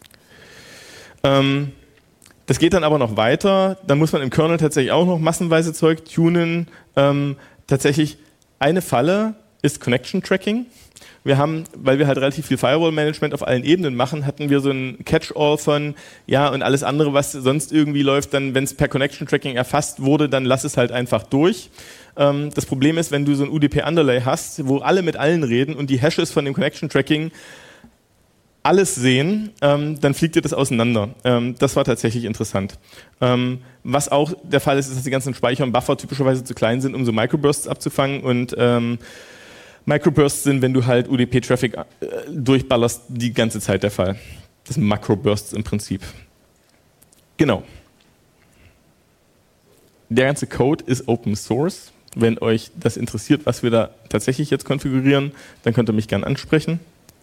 Das geht dann aber noch weiter. Dann muss man im Kernel tatsächlich auch noch massenweise Zeug tunen. Tatsächlich eine Falle ist Connection Tracking. Wir haben, weil wir halt relativ viel Firewall-Management auf allen Ebenen machen, hatten wir so ein Catch-all von, ja, und alles andere, was sonst irgendwie läuft, dann, wenn es per Connection-Tracking erfasst wurde, dann lass es halt einfach durch. Das Problem ist, wenn du so ein UDP-Underlay hast, wo alle mit allen reden und die Hashes von dem Connection-Tracking alles sehen, dann fliegt dir das auseinander. Das war tatsächlich interessant. Was auch der Fall ist, ist, dass die ganzen Speicher und Buffer typischerweise zu klein sind, um so Microbursts abzufangen, und Microbursts sind, wenn du halt UDP-Traffic durchballerst, die ganze Zeit der Fall. Das sind Macrobursts im Prinzip. Genau. Der ganze Code ist Open Source. Wenn euch das interessiert, was wir da tatsächlich jetzt konfigurieren, dann könnt ihr mich gerne ansprechen.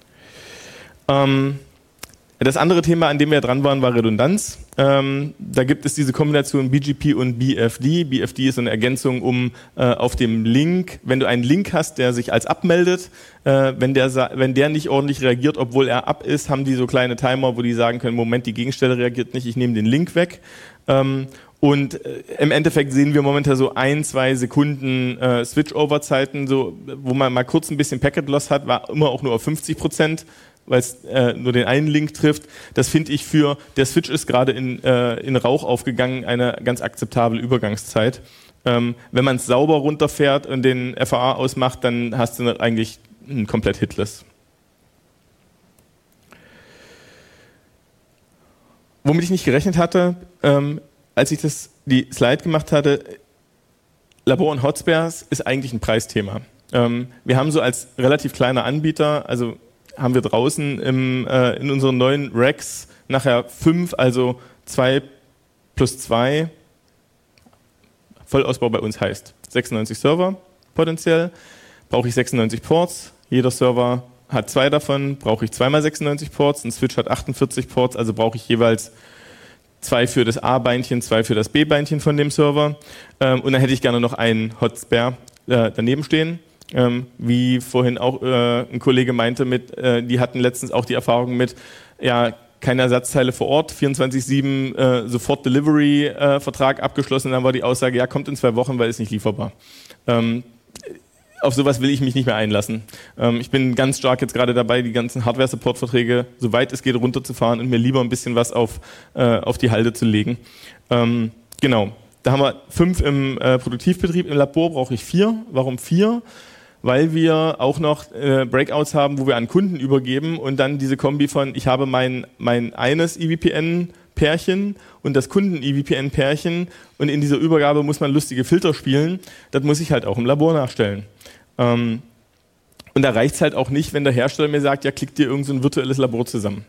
Das andere Thema, an dem wir dran waren, war Redundanz. Da gibt es diese Kombination BGP und BFD. BFD ist eine Ergänzung, um auf dem Link, wenn du einen Link hast, der sich als abmeldet, wenn der nicht ordentlich reagiert, obwohl er ab ist, haben die so kleine Timer, wo die sagen können, Moment, die Gegenstelle reagiert nicht, ich nehme den Link weg. Und im Endeffekt sehen wir momentan so 1-2 Sekunden Switch-Over-Zeiten, so, wo man mal kurz ein bisschen Packet-Loss hat, war immer auch nur auf 50%. Weil es nur den einen Link trifft. Das finde ich der Switch ist gerade in Rauch aufgegangen, eine ganz akzeptable Übergangszeit. Wenn man es sauber runterfährt und den FAA ausmacht, dann hast du eigentlich komplett hitless. Womit ich nicht gerechnet hatte, als ich die Slide gemacht hatte, Labor und Hotspares ist eigentlich ein Preisthema. Wir haben so als relativ kleiner Anbieter, also haben wir draußen in unseren neuen Racks nachher 5, also 2 plus 2. Vollausbau bei uns heißt 96 Server potenziell. Brauche ich 96 Ports. Jeder Server hat 2 davon. Brauche ich 2 mal 96 Ports. Ein Switch hat 48 Ports, also brauche ich jeweils 2 für das A-Beinchen, 2 für das B-Beinchen von dem Server. Und dann hätte ich gerne noch einen Hotspare daneben stehen. Wie vorhin auch ein Kollege meinte, die hatten letztens auch die Erfahrung mit, ja, keine Ersatzteile vor Ort, 24/7 sofort Delivery-Vertrag abgeschlossen, dann war die Aussage, ja, kommt in 2 Wochen, weil ist nicht lieferbar. Auf sowas will ich mich nicht mehr einlassen. Ich bin ganz stark jetzt gerade dabei, die ganzen Hardware-Support-Verträge, soweit es geht, runterzufahren und mir lieber ein bisschen was auf die Halde zu legen. Genau. Da haben wir 5 im Produktivbetrieb, im Labor brauche ich 4. Warum 4? Weil wir auch noch Breakouts haben, wo wir an Kunden übergeben und dann diese Kombi von, ich habe mein eines EVPN-Pärchen und das Kunden-EVPN-Pärchen und in dieser Übergabe muss man lustige Filter spielen. Das muss ich halt auch im Labor nachstellen. Und da reicht es halt auch nicht, wenn der Hersteller mir sagt, ja, klick dir irgend so ein virtuelles Labor zusammen.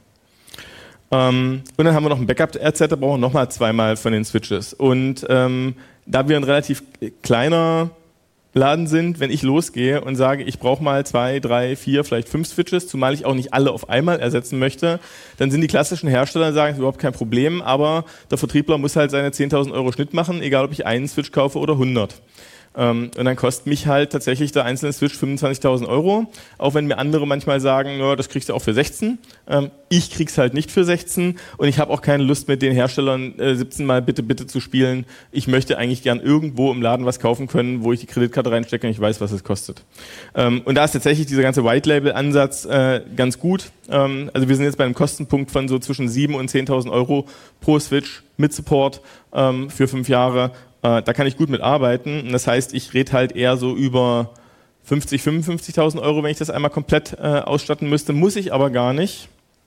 Und dann haben wir noch ein Backup-RZ, da brauchen wir nochmal 2-mal von den Switches. Und da wir ein relativ kleiner Laden sind, wenn ich losgehe und sage, ich brauche mal 2, 3, 4, vielleicht 5 Switches, zumal ich auch nicht alle auf einmal ersetzen möchte, dann sind die klassischen Hersteller, die sagen, das ist überhaupt kein Problem, aber der Vertriebler muss halt seine 10.000 Euro Schnitt machen, egal ob ich einen Switch kaufe oder 100. Und dann kostet mich halt tatsächlich der einzelne Switch 25.000 Euro, auch wenn mir andere manchmal sagen, ja, das kriegst du auch für 16. Ich krieg's halt nicht für 16 und ich habe auch keine Lust, mit den Herstellern 17 Mal bitte zu spielen. Ich möchte eigentlich gern irgendwo im Laden was kaufen können, wo ich die Kreditkarte reinstecke und ich weiß, was es kostet. Und da ist tatsächlich dieser ganze White-Label-Ansatz ganz gut. Also wir sind jetzt bei einem Kostenpunkt von so zwischen 7.000 und 10.000 Euro pro Switch mit Support für 5 Jahre. Da kann ich gut mit arbeiten. Das heißt, ich rede halt eher so über 50.000, 55.000 Euro, wenn ich das einmal komplett ausstatten müsste. Muss ich aber gar nicht,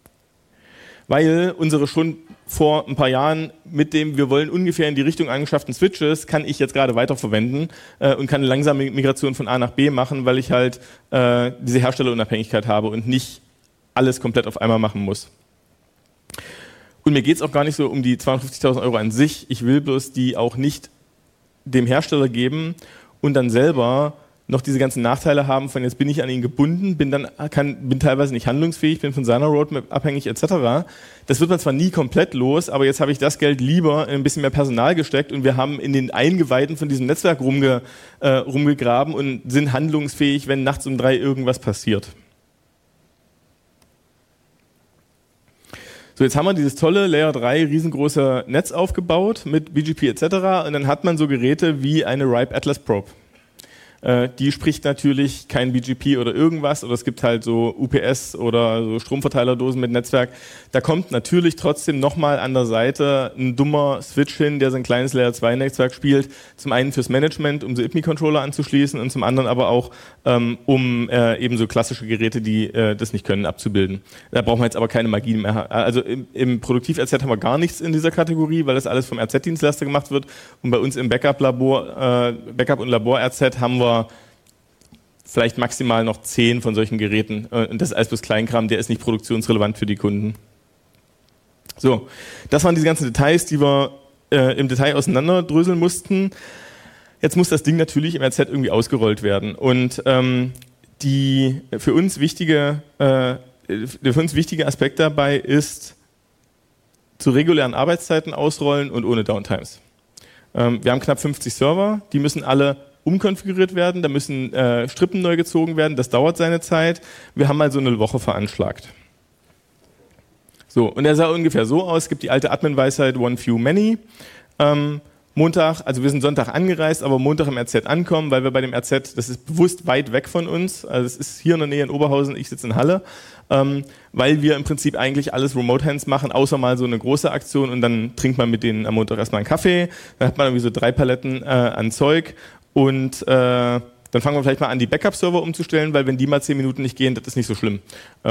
weil unsere schon vor ein paar Jahren mit dem, wir wollen ungefähr in die Richtung angeschafften Switches, kann ich jetzt gerade weiterverwenden und kann eine langsame Migration von A nach B machen, weil ich halt diese Herstellerunabhängigkeit habe und nicht alles komplett auf einmal machen muss. Und mir geht es auch gar nicht so um die 250.000 Euro an sich. Ich will bloß die auch nicht dem Hersteller geben und dann selber noch diese ganzen Nachteile haben von jetzt bin ich an ihn gebunden, bin teilweise nicht handlungsfähig, bin von seiner Roadmap abhängig etc. Das wird man zwar nie komplett los, aber jetzt habe ich das Geld lieber in ein bisschen mehr Personal gesteckt und wir haben in den Eingeweiden von diesem Netzwerk rumgegraben und sind handlungsfähig, wenn nachts um 3 irgendwas passiert. So, jetzt haben wir dieses tolle Layer 3 riesengroße Netz aufgebaut mit BGP etc. und dann hat man so Geräte wie eine RIPE Atlas Probe. Die spricht natürlich kein BGP oder irgendwas, oder es gibt halt so UPS oder so Stromverteilerdosen mit Netzwerk. Da kommt natürlich trotzdem nochmal an der Seite ein dummer Switch hin, der so ein kleines Layer-2-Netzwerk spielt. Zum einen fürs Management, um so IPMI-Controller anzuschließen, und zum anderen aber auch, um eben so klassische Geräte, die das nicht können, abzubilden. Da brauchen wir jetzt aber keine Magie mehr. Also im Produktiv-RZ haben wir gar nichts in dieser Kategorie, weil das alles vom RZ-Dienstleister gemacht wird. Und bei uns im Backup-Labor, Backup- und Labor-RZ haben wir vielleicht maximal noch 10 von solchen Geräten. Und das ist alles bloß Kleinkram, der ist nicht produktionsrelevant für die Kunden. So, das waren diese ganzen Details, die wir im Detail auseinanderdröseln mussten. Jetzt muss das Ding natürlich im RZ irgendwie ausgerollt werden. Und die für uns wichtige Aspekt dabei ist, zu regulären Arbeitszeiten ausrollen und ohne Downtimes. Wir haben knapp 50 Server, die müssen alle umkonfiguriert werden, da müssen Strippen neu gezogen werden, das dauert seine Zeit. Wir haben mal so eine Woche veranschlagt. So, und er sah ungefähr so aus, es gibt die alte Admin-Weisheit One Few Many. Montag, also wir sind Sonntag angereist, aber Montag im RZ ankommen, weil wir bei dem RZ, das ist bewusst weit weg von uns, also es ist hier in der Nähe in Oberhausen, ich sitze in Halle, weil wir im Prinzip eigentlich alles Remote-Hands machen, außer mal so eine große Aktion, und dann trinkt man mit denen am Montag erstmal einen Kaffee, dann hat man irgendwie so 3 Paletten an Zeug, und dann fangen wir vielleicht mal an, die Backup-Server umzustellen, weil wenn die mal 10 Minuten nicht gehen, das ist nicht so schlimm.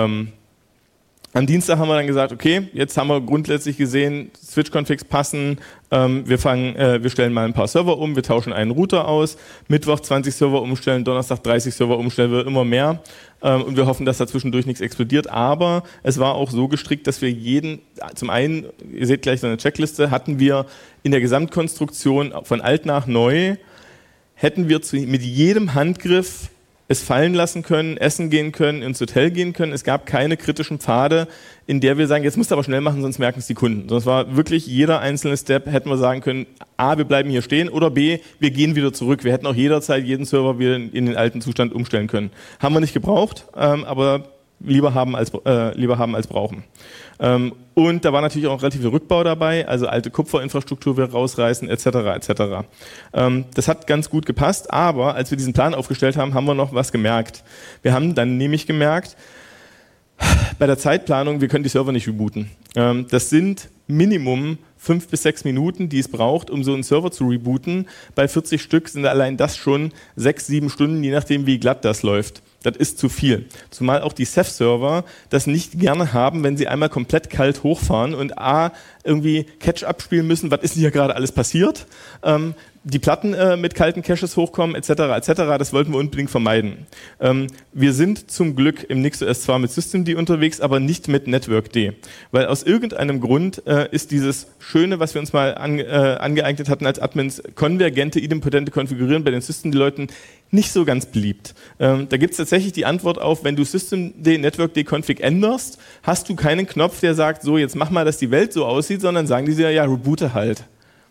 Am Dienstag haben wir dann gesagt, okay, jetzt haben wir grundsätzlich gesehen, Switch-Configs passen, wir stellen mal ein paar Server um, wir tauschen einen Router aus, Mittwoch 20 Server umstellen, Donnerstag 30 Server umstellen, wir immer mehr, und wir hoffen, dass da zwischendurch nichts explodiert, aber es war auch so gestrickt, dass wir zum einen, ihr seht gleich so eine Checkliste, hatten wir in der Gesamtkonstruktion von alt nach neu, hätten wir mit jedem Handgriff es fallen lassen können, essen gehen können, ins Hotel gehen können. Es gab keine kritischen Pfade, in der wir sagen, jetzt musst du aber schnell machen, sonst merken es die Kunden. Sondern es war wirklich jeder einzelne Step, hätten wir sagen können, A, wir bleiben hier stehen, oder B, wir gehen wieder zurück. Wir hätten auch jederzeit jeden Server wieder in den alten Zustand umstellen können. Haben wir nicht gebraucht, aber lieber haben als brauchen. Und da war natürlich auch relativ viel Rückbau dabei, also alte Kupferinfrastruktur wieder rausreißen, etc. etc. Das hat ganz gut gepasst, aber als wir diesen Plan aufgestellt haben, haben wir noch was gemerkt. Wir haben dann nämlich gemerkt, bei der Zeitplanung, wir können die Server nicht rebooten. Das sind Minimum 5 bis 6 Minuten, die es braucht, um so einen Server zu rebooten. Bei 40 Stück sind allein das schon 6, 7 Stunden, je nachdem, wie glatt das läuft. Das ist zu viel. Zumal auch die Ceph-Server das nicht gerne haben, wenn sie einmal komplett kalt hochfahren und irgendwie Catch-up spielen müssen, was ist denn hier gerade alles passiert, die Platten mit kalten Caches hochkommen, etc., etc., das wollten wir unbedingt vermeiden. Wir sind zum Glück im NixOS zwar mit Systemd unterwegs, aber nicht mit Networkd, weil aus irgendeinem Grund ist dieses Schöne, was wir uns mal angeeignet hatten als Admins, konvergente, idempotente Konfigurieren bei den Systemd-Leuten nicht so ganz beliebt. Da gibt es tatsächlich die Antwort auf, wenn du Systemd Networkd Config änderst, hast du keinen Knopf, der sagt, so, jetzt mach mal, dass die Welt so aussieht, sondern sagen die dir, ja, reboote halt.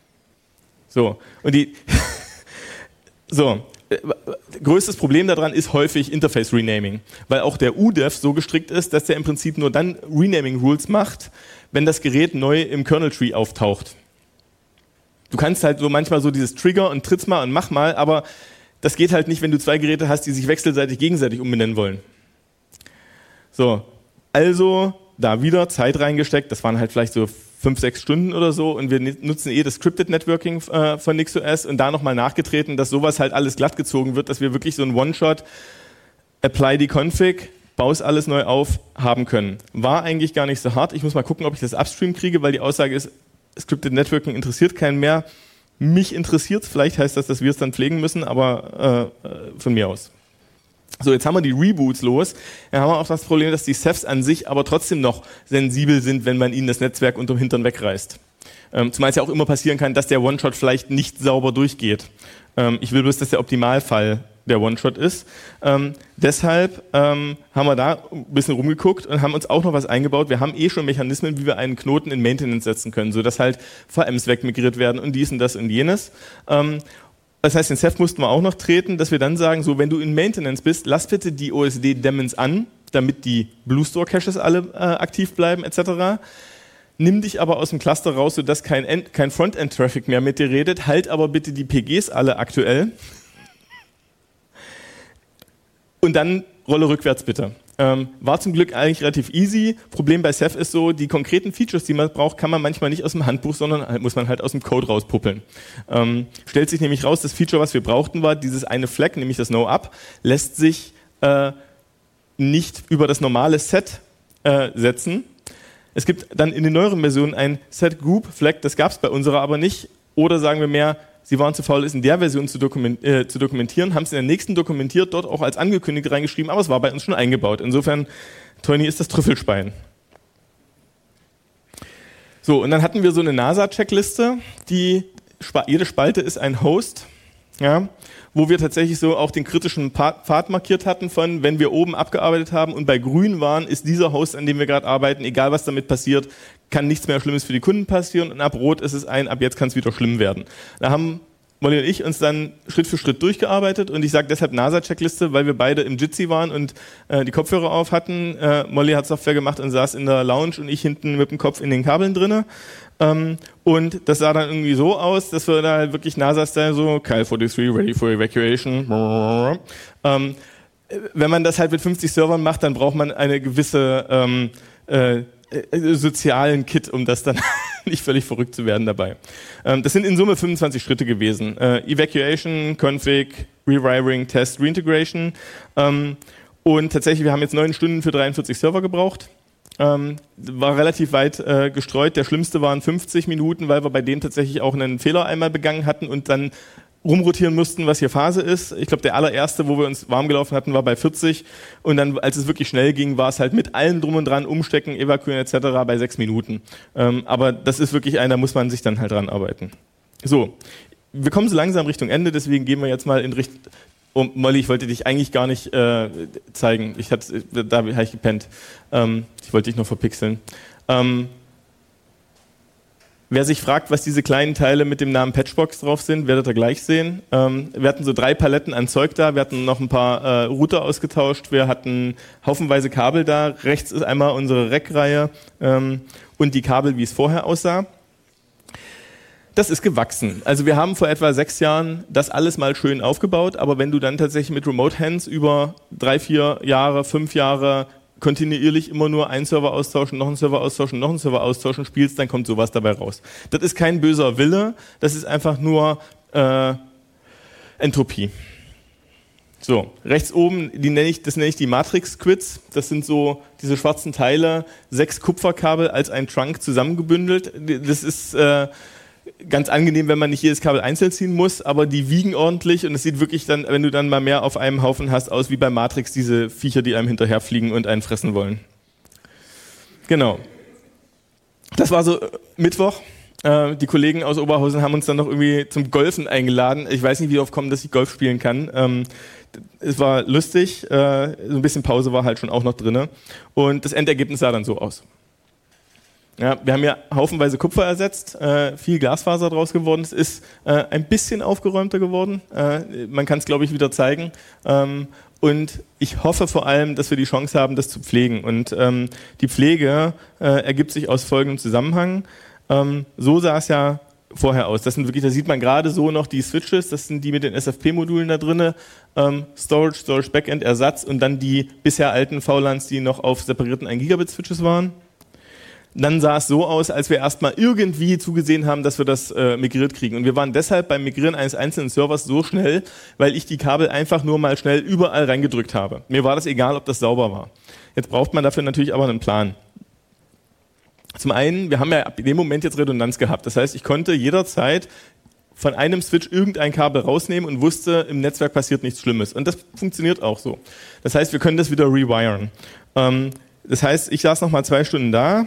So, und größtes Problem daran ist häufig Interface Renaming, weil auch der UDEV so gestrickt ist, dass der im Prinzip nur dann Renaming Rules macht, wenn das Gerät neu im Kernel Tree auftaucht. Du kannst halt so manchmal so dieses Trigger und tritt's mal und mach mal, aber das geht halt nicht, wenn du 2 Geräte hast, die sich wechselseitig gegenseitig umbenennen wollen. So, also da wieder Zeit reingesteckt, das waren halt vielleicht so 5, 6 Stunden oder so, und wir nutzen das Scripted Networking von NixOS und da nochmal nachgetreten, dass sowas halt alles glatt gezogen wird, dass wir wirklich so ein One-Shot, apply die Config, baust alles neu auf, haben können. War eigentlich gar nicht so hart. Ich muss mal gucken, ob ich das Upstream kriege, weil die Aussage ist, Scripted Networking interessiert keinen mehr. Mich interessiert es, vielleicht heißt das, dass wir es dann pflegen müssen, aber von mir aus. So, jetzt haben wir die Reboots los. Dann haben wir auch das Problem, dass die Cephs an sich aber trotzdem noch sensibel sind, wenn man ihnen das Netzwerk unterm Hintern wegreißt. Zumal es ja auch immer passieren kann, dass der One-Shot vielleicht nicht sauber durchgeht. Ich will bloß, dass der Optimalfall der One-Shot ist. Deshalb haben wir da ein bisschen rumgeguckt und haben uns auch noch was eingebaut. Wir haben schon Mechanismen, wie wir einen Knoten in Maintenance setzen können, sodass halt VMs wegmigriert werden und dies und das und jenes. Das heißt, den Ceph mussten wir auch noch treten, dass wir dann sagen, so, wenn du in Maintenance bist, lass bitte die OSD-Daemons an, damit die BlueStore-Caches alle aktiv bleiben, etc. Nimm dich aber aus dem Cluster raus, sodass kein Frontend-Traffic mehr mit dir redet, halt aber bitte die PGs alle aktuell. Und dann Rolle rückwärts bitte. War zum Glück eigentlich relativ easy. Problem bei Ceph ist so, die konkreten Features, die man braucht, kann man manchmal nicht aus dem Handbuch, sondern muss man halt aus dem Code rauspuppeln. Stellt sich nämlich raus, das Feature, was wir brauchten, war dieses eine Flag, nämlich das No-Up, lässt sich nicht über das normale Set setzen. Es gibt dann in den neueren Versionen ein Set-Group-Flag, das gab es bei unserer aber nicht. Oder sagen wir mehr, sie waren zu faul, es in der Version zu dokumentieren, haben es in der nächsten dokumentiert, dort auch als angekündigt reingeschrieben, aber es war bei uns schon eingebaut. Insofern, Tony ist das Trüffelschwein. So, und dann hatten wir so eine NASA-Checkliste, jede Spalte ist ein Host, ja, wo wir tatsächlich so auch den kritischen Pfad markiert hatten von, wenn wir oben abgearbeitet haben und bei grün waren, ist dieser Host, an dem wir gerade arbeiten, egal was damit passiert, kann nichts mehr Schlimmes für die Kunden passieren und ab rot ist es ab jetzt kann es wieder schlimm werden. Da haben Molly und ich uns dann Schritt für Schritt durchgearbeitet und ich sage deshalb NASA-Checkliste, weil wir beide im Jitsi waren und die Kopfhörer auf hatten. Molly hat Software gemacht und saß in der Lounge und ich hinten mit dem Kopf in den Kabeln drinne. Und das sah dann irgendwie so aus, dass wir da halt wirklich NASA-Style so, Kyle 43, ready for evacuation. Wenn man das halt mit 50 Servern macht, dann braucht man eine gewisse sozialen Kit, um das dann nicht völlig verrückt zu werden dabei. Das sind in Summe 25 Schritte gewesen. Evacuation, Config, Rewiring, Test, Reintegration. Und tatsächlich, wir haben jetzt 9 Stunden für 43 Server gebraucht. War relativ weit gestreut. Der schlimmste waren 50 Minuten, weil wir bei denen tatsächlich auch einen Fehler einmal begangen hatten und dann rumrotieren mussten, was hier Phase ist. Ich glaube, der allererste, wo wir uns warm gelaufen hatten, war bei 40. Und dann, als es wirklich schnell ging, war es halt mit allem drum und dran, umstecken, evakuieren etc. bei 6 Minuten. Aber das ist wirklich da muss man sich dann halt dran arbeiten. So, wir kommen so langsam Richtung Ende, deswegen gehen wir jetzt mal in Richtung... Oh, Molly, ich wollte dich eigentlich gar nicht zeigen. Da habe ich gepennt. Ich wollte dich noch verpixeln. Wer sich fragt, was diese kleinen Teile mit dem Namen Patchbox drauf sind, werdet ihr gleich sehen. Wir hatten so 3 Paletten an Zeug da, wir hatten noch ein paar Router ausgetauscht, wir hatten haufenweise Kabel da. Rechts ist einmal unsere Rack-Reihe und die Kabel, wie es vorher aussah. Das ist gewachsen. Also wir haben vor etwa 6 Jahren das alles mal schön aufgebaut, aber wenn du dann tatsächlich mit Remote Hands über 3, 4 Jahre, 5 Jahre kontinuierlich immer nur einen Server austauschen, noch einen Server austauschen, noch einen Server austauschen spielst, dann kommt sowas dabei raus. Das ist kein böser Wille, das ist einfach nur Entropie. So, rechts oben, das nenne ich die Matrix-Quids. Das sind so diese schwarzen Teile, 6 Kupferkabel als ein Trunk zusammengebündelt. Das ist ganz angenehm, wenn man nicht jedes Kabel einzeln ziehen muss, aber die wiegen ordentlich und es sieht wirklich dann, wenn du dann mal mehr auf einem Haufen hast, aus wie bei Matrix, diese Viecher, die einem hinterherfliegen und einen fressen wollen. Genau. Das war so Mittwoch. Die Kollegen aus Oberhausen haben uns dann noch irgendwie zum Golfen eingeladen. Ich weiß nicht, wie oft kommen, dass ich Golf spielen kann. Es war lustig. So ein bisschen Pause war halt schon auch noch drin. Und das Endergebnis sah dann so aus. Ja, wir haben ja haufenweise Kupfer ersetzt, viel Glasfaser draus geworden. Es ist ein bisschen aufgeräumter geworden. Man kann es, glaube ich, wieder zeigen. Und ich hoffe vor allem, dass wir die Chance haben, das zu pflegen. Und die Pflege ergibt sich aus folgendem Zusammenhang. So sah es ja vorher aus. Das sind wirklich, da sieht man gerade so noch die Switches, das sind die mit den SFP-Modulen da drin, Storage Backend, Ersatz und dann die bisher alten VLANs, die noch auf separierten 1 Gigabit Switches waren. Dann sah es so aus, als wir erstmal irgendwie zugesehen haben, dass wir das migriert kriegen. Und wir waren deshalb beim Migrieren eines einzelnen Servers so schnell, weil ich die Kabel einfach nur mal schnell überall reingedrückt habe. Mir war das egal, ob das sauber war. Jetzt braucht man dafür natürlich aber einen Plan. Zum einen, wir haben ja ab dem Moment jetzt Redundanz gehabt. Das heißt, ich konnte jederzeit von einem Switch irgendein Kabel rausnehmen und wusste, im Netzwerk passiert nichts Schlimmes. Und das funktioniert auch so. Das heißt, wir können das wieder rewiren. Das heißt, ich saß noch mal 2 Stunden da.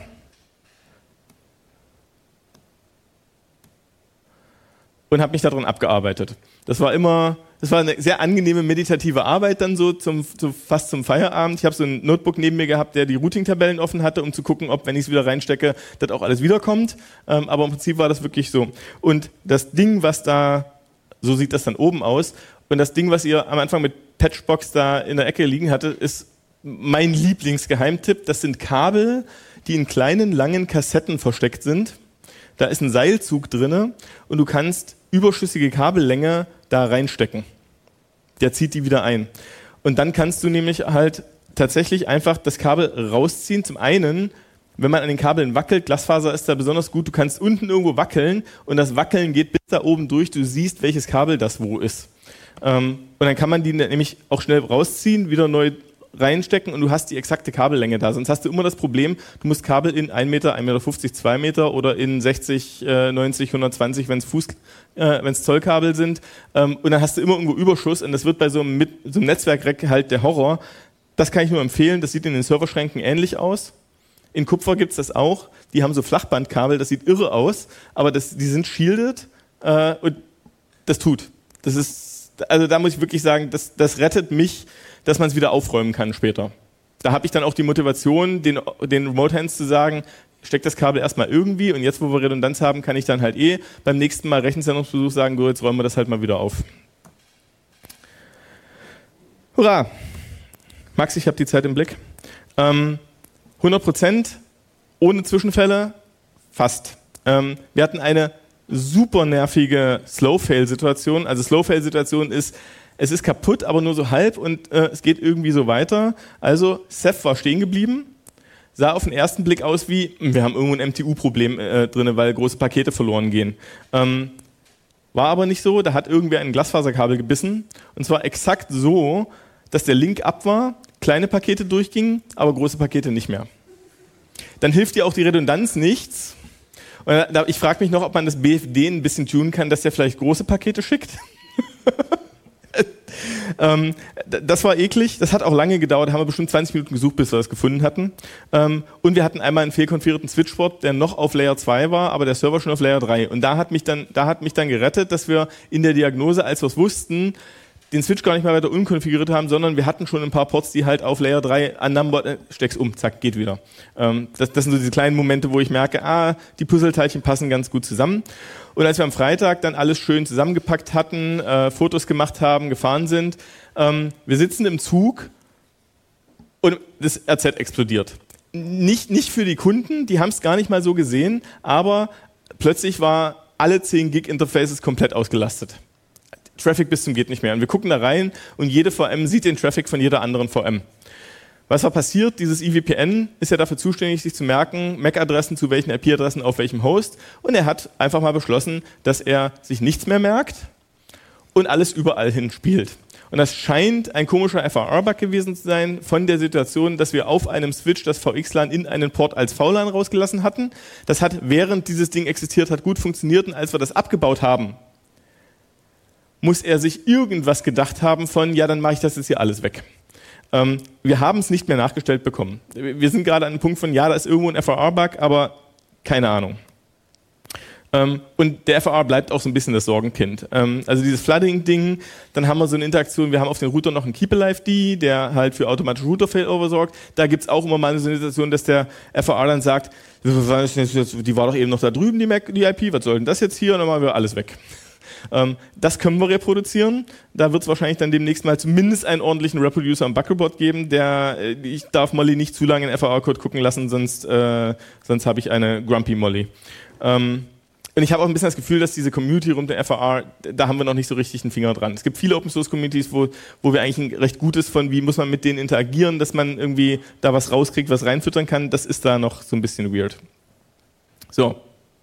Und habe mich daran abgearbeitet. Das war eine sehr angenehme meditative Arbeit dann so fast zum Feierabend. Ich habe so ein Notebook neben mir gehabt, der die Routing-Tabellen offen hatte, um zu gucken, ob, wenn ich es wieder reinstecke, das auch alles wiederkommt. Aber im Prinzip war das wirklich so. Und das Ding, so sieht das dann oben aus, und das Ding, was ihr am Anfang mit Patchbox da in der Ecke liegen hatte, ist mein Lieblingsgeheimtipp. Das sind Kabel, die in kleinen, langen Kassetten versteckt sind. Da ist ein Seilzug drinne und du kannst überschüssige Kabellänge da reinstecken. Der zieht die wieder ein. Und dann kannst du nämlich halt tatsächlich einfach das Kabel rausziehen. Zum einen, wenn man an den Kabeln wackelt, Glasfaser ist da besonders gut, du kannst unten irgendwo wackeln und das Wackeln geht bis da oben durch, du siehst, welches Kabel das wo ist. Und dann kann man die nämlich auch schnell rausziehen, wieder neu reinstecken und du hast die exakte Kabellänge da. Sonst hast du immer das Problem, du musst Kabel in 1 Meter, 1,50 Meter, 2 Meter oder in 60, 90, 120, wenn es Zollkabel sind. Und dann hast du immer irgendwo Überschuss und das wird bei so einem Netzwerk halt der Horror. Das kann ich nur empfehlen, das sieht in den Serverschränken ähnlich aus. In Kupfer gibt's das auch. Die haben so Flachbandkabel, das sieht irre aus, aber die sind shielded und das tut. Das ist, also da muss ich wirklich sagen, das rettet mich, dass man es wieder aufräumen kann später. Da habe ich dann auch die Motivation, den Remote Hands zu sagen, steck das Kabel erstmal irgendwie und jetzt, wo wir Redundanz haben, kann ich dann halt beim nächsten Mal Rechenzentrumsbesuch sagen, so, jetzt räumen wir das halt mal wieder auf. Hurra! Max, ich habe die Zeit im Blick. 100% ohne Zwischenfälle, fast. Wir hatten eine super nervige Slow-Fail-Situation. Also Slow-Fail-Situation ist, es ist kaputt, aber nur so halb und es geht irgendwie so weiter. Also Ceph war stehen geblieben, sah auf den ersten Blick aus wie, wir haben irgendwo ein MTU-Problem drin, weil große Pakete verloren gehen. War aber nicht so, da hat irgendwer ein Glasfaserkabel gebissen und zwar exakt so, dass der Link ab war, kleine Pakete durchgingen, aber große Pakete nicht mehr. Dann hilft dir auch die Redundanz nichts. Und ich frage mich noch, ob man das BFD ein bisschen tunen kann, dass der vielleicht große Pakete schickt. Das war eklig, das hat auch lange gedauert, haben wir bestimmt 20 Minuten gesucht, bis wir das gefunden hatten. Und wir hatten einmal einen fehlkonfigurierten Switchport, der noch auf Layer 2 war, aber der Server schon auf Layer 3. Und da hat mich dann gerettet, dass wir in der Diagnose, als wir es wussten, den Switch gar nicht mehr weiter unkonfiguriert haben, sondern wir hatten schon ein paar Ports, die halt auf Layer 3 unnumbered, steck's um, zack, geht wieder. Das sind so diese kleinen Momente, wo ich merke, die Puzzleteilchen passen ganz gut zusammen. Und als wir am Freitag dann alles schön zusammengepackt hatten, Fotos gemacht haben, gefahren sind, wir sitzen im Zug und das RZ explodiert. Nicht für die Kunden, die haben es gar nicht mal so gesehen, aber plötzlich war alle 10 Gig Interfaces komplett ausgelastet. Traffic bis zum geht nicht mehr. Und wir gucken da rein und jede VM sieht den Traffic von jeder anderen VM. Was war passiert? Dieses EVPN ist ja dafür zuständig, sich zu merken, MAC-Adressen zu welchen IP-Adressen auf welchem Host. Und er hat einfach mal beschlossen, dass er sich nichts mehr merkt und alles überall hin spielt. Und das scheint ein komischer FRR-Bug gewesen zu sein von der Situation, dass wir auf einem Switch das VXLAN in einen Port als VLAN rausgelassen hatten. Das hat, während dieses Ding existiert hat, gut funktioniert. Und als wir das abgebaut haben, muss er sich irgendwas gedacht haben von, ja, dann mache ich das jetzt hier alles weg. Wir haben es nicht mehr nachgestellt bekommen. Wir sind gerade an einem Punkt von, ja, da ist irgendwo ein FRR-Bug, aber keine Ahnung. Und der FRR bleibt auch so ein bisschen das Sorgenkind. Also dieses Flooding-Ding, dann haben wir so eine Interaktion, wir haben auf den Router noch einen Keep-Alive-D, der halt für automatische Router-Failover sorgt. Da gibt's auch immer mal so eine Situation, dass der FRR dann sagt, die war doch eben noch da drüben, die IP, was soll denn das jetzt hier? Und dann machen wir alles weg. Das können wir reproduzieren. Da wird es wahrscheinlich dann demnächst mal zumindest einen ordentlichen Reproducer am Buckelbot geben, ich darf Molly nicht zu lange in FRR-Code gucken lassen, sonst habe ich eine Grumpy Molly. Und ich habe auch ein bisschen das Gefühl, dass diese Community rund um FRR, da haben wir noch nicht so richtig einen Finger dran. Es gibt viele Open-Source-Communities, wo wir eigentlich ein recht gutes von, wie muss man mit denen interagieren, dass man irgendwie da was rauskriegt, was reinfüttern kann. Das ist da noch so ein bisschen weird. So.